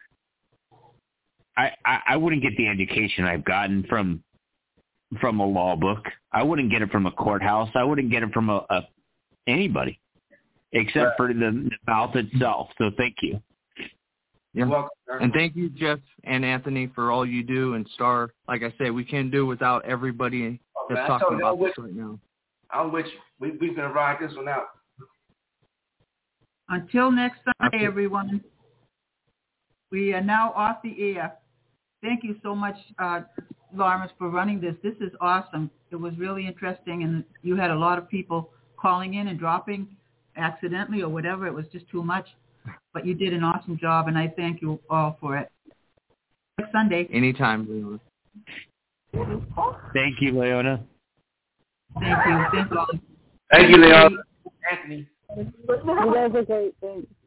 I wouldn't get the education I've gotten from a law book. I wouldn't get it from a courthouse. I wouldn't get it from anybody except for the mouth itself. So thank you. Yeah. Welcome, and thank you, Jeff and Anthony, for all you do. And Star, like I say, we can't do without everybody that's talking about this right now. I'm with you. We're going to ride this one out. Until next Sunday, everyone. We are now off the air. Thank you so much, Lawrence, for running this. This is awesome. It was really interesting, and you had a lot of people calling in and dropping accidentally or whatever. It was just too much. But you did an awesome job, and I thank you all for it. Next Sunday. Anytime, Leona. Thank you, Leona. Thank you. Thank you all. Thank you, Leona. Anthony. You guys are great. Thanks.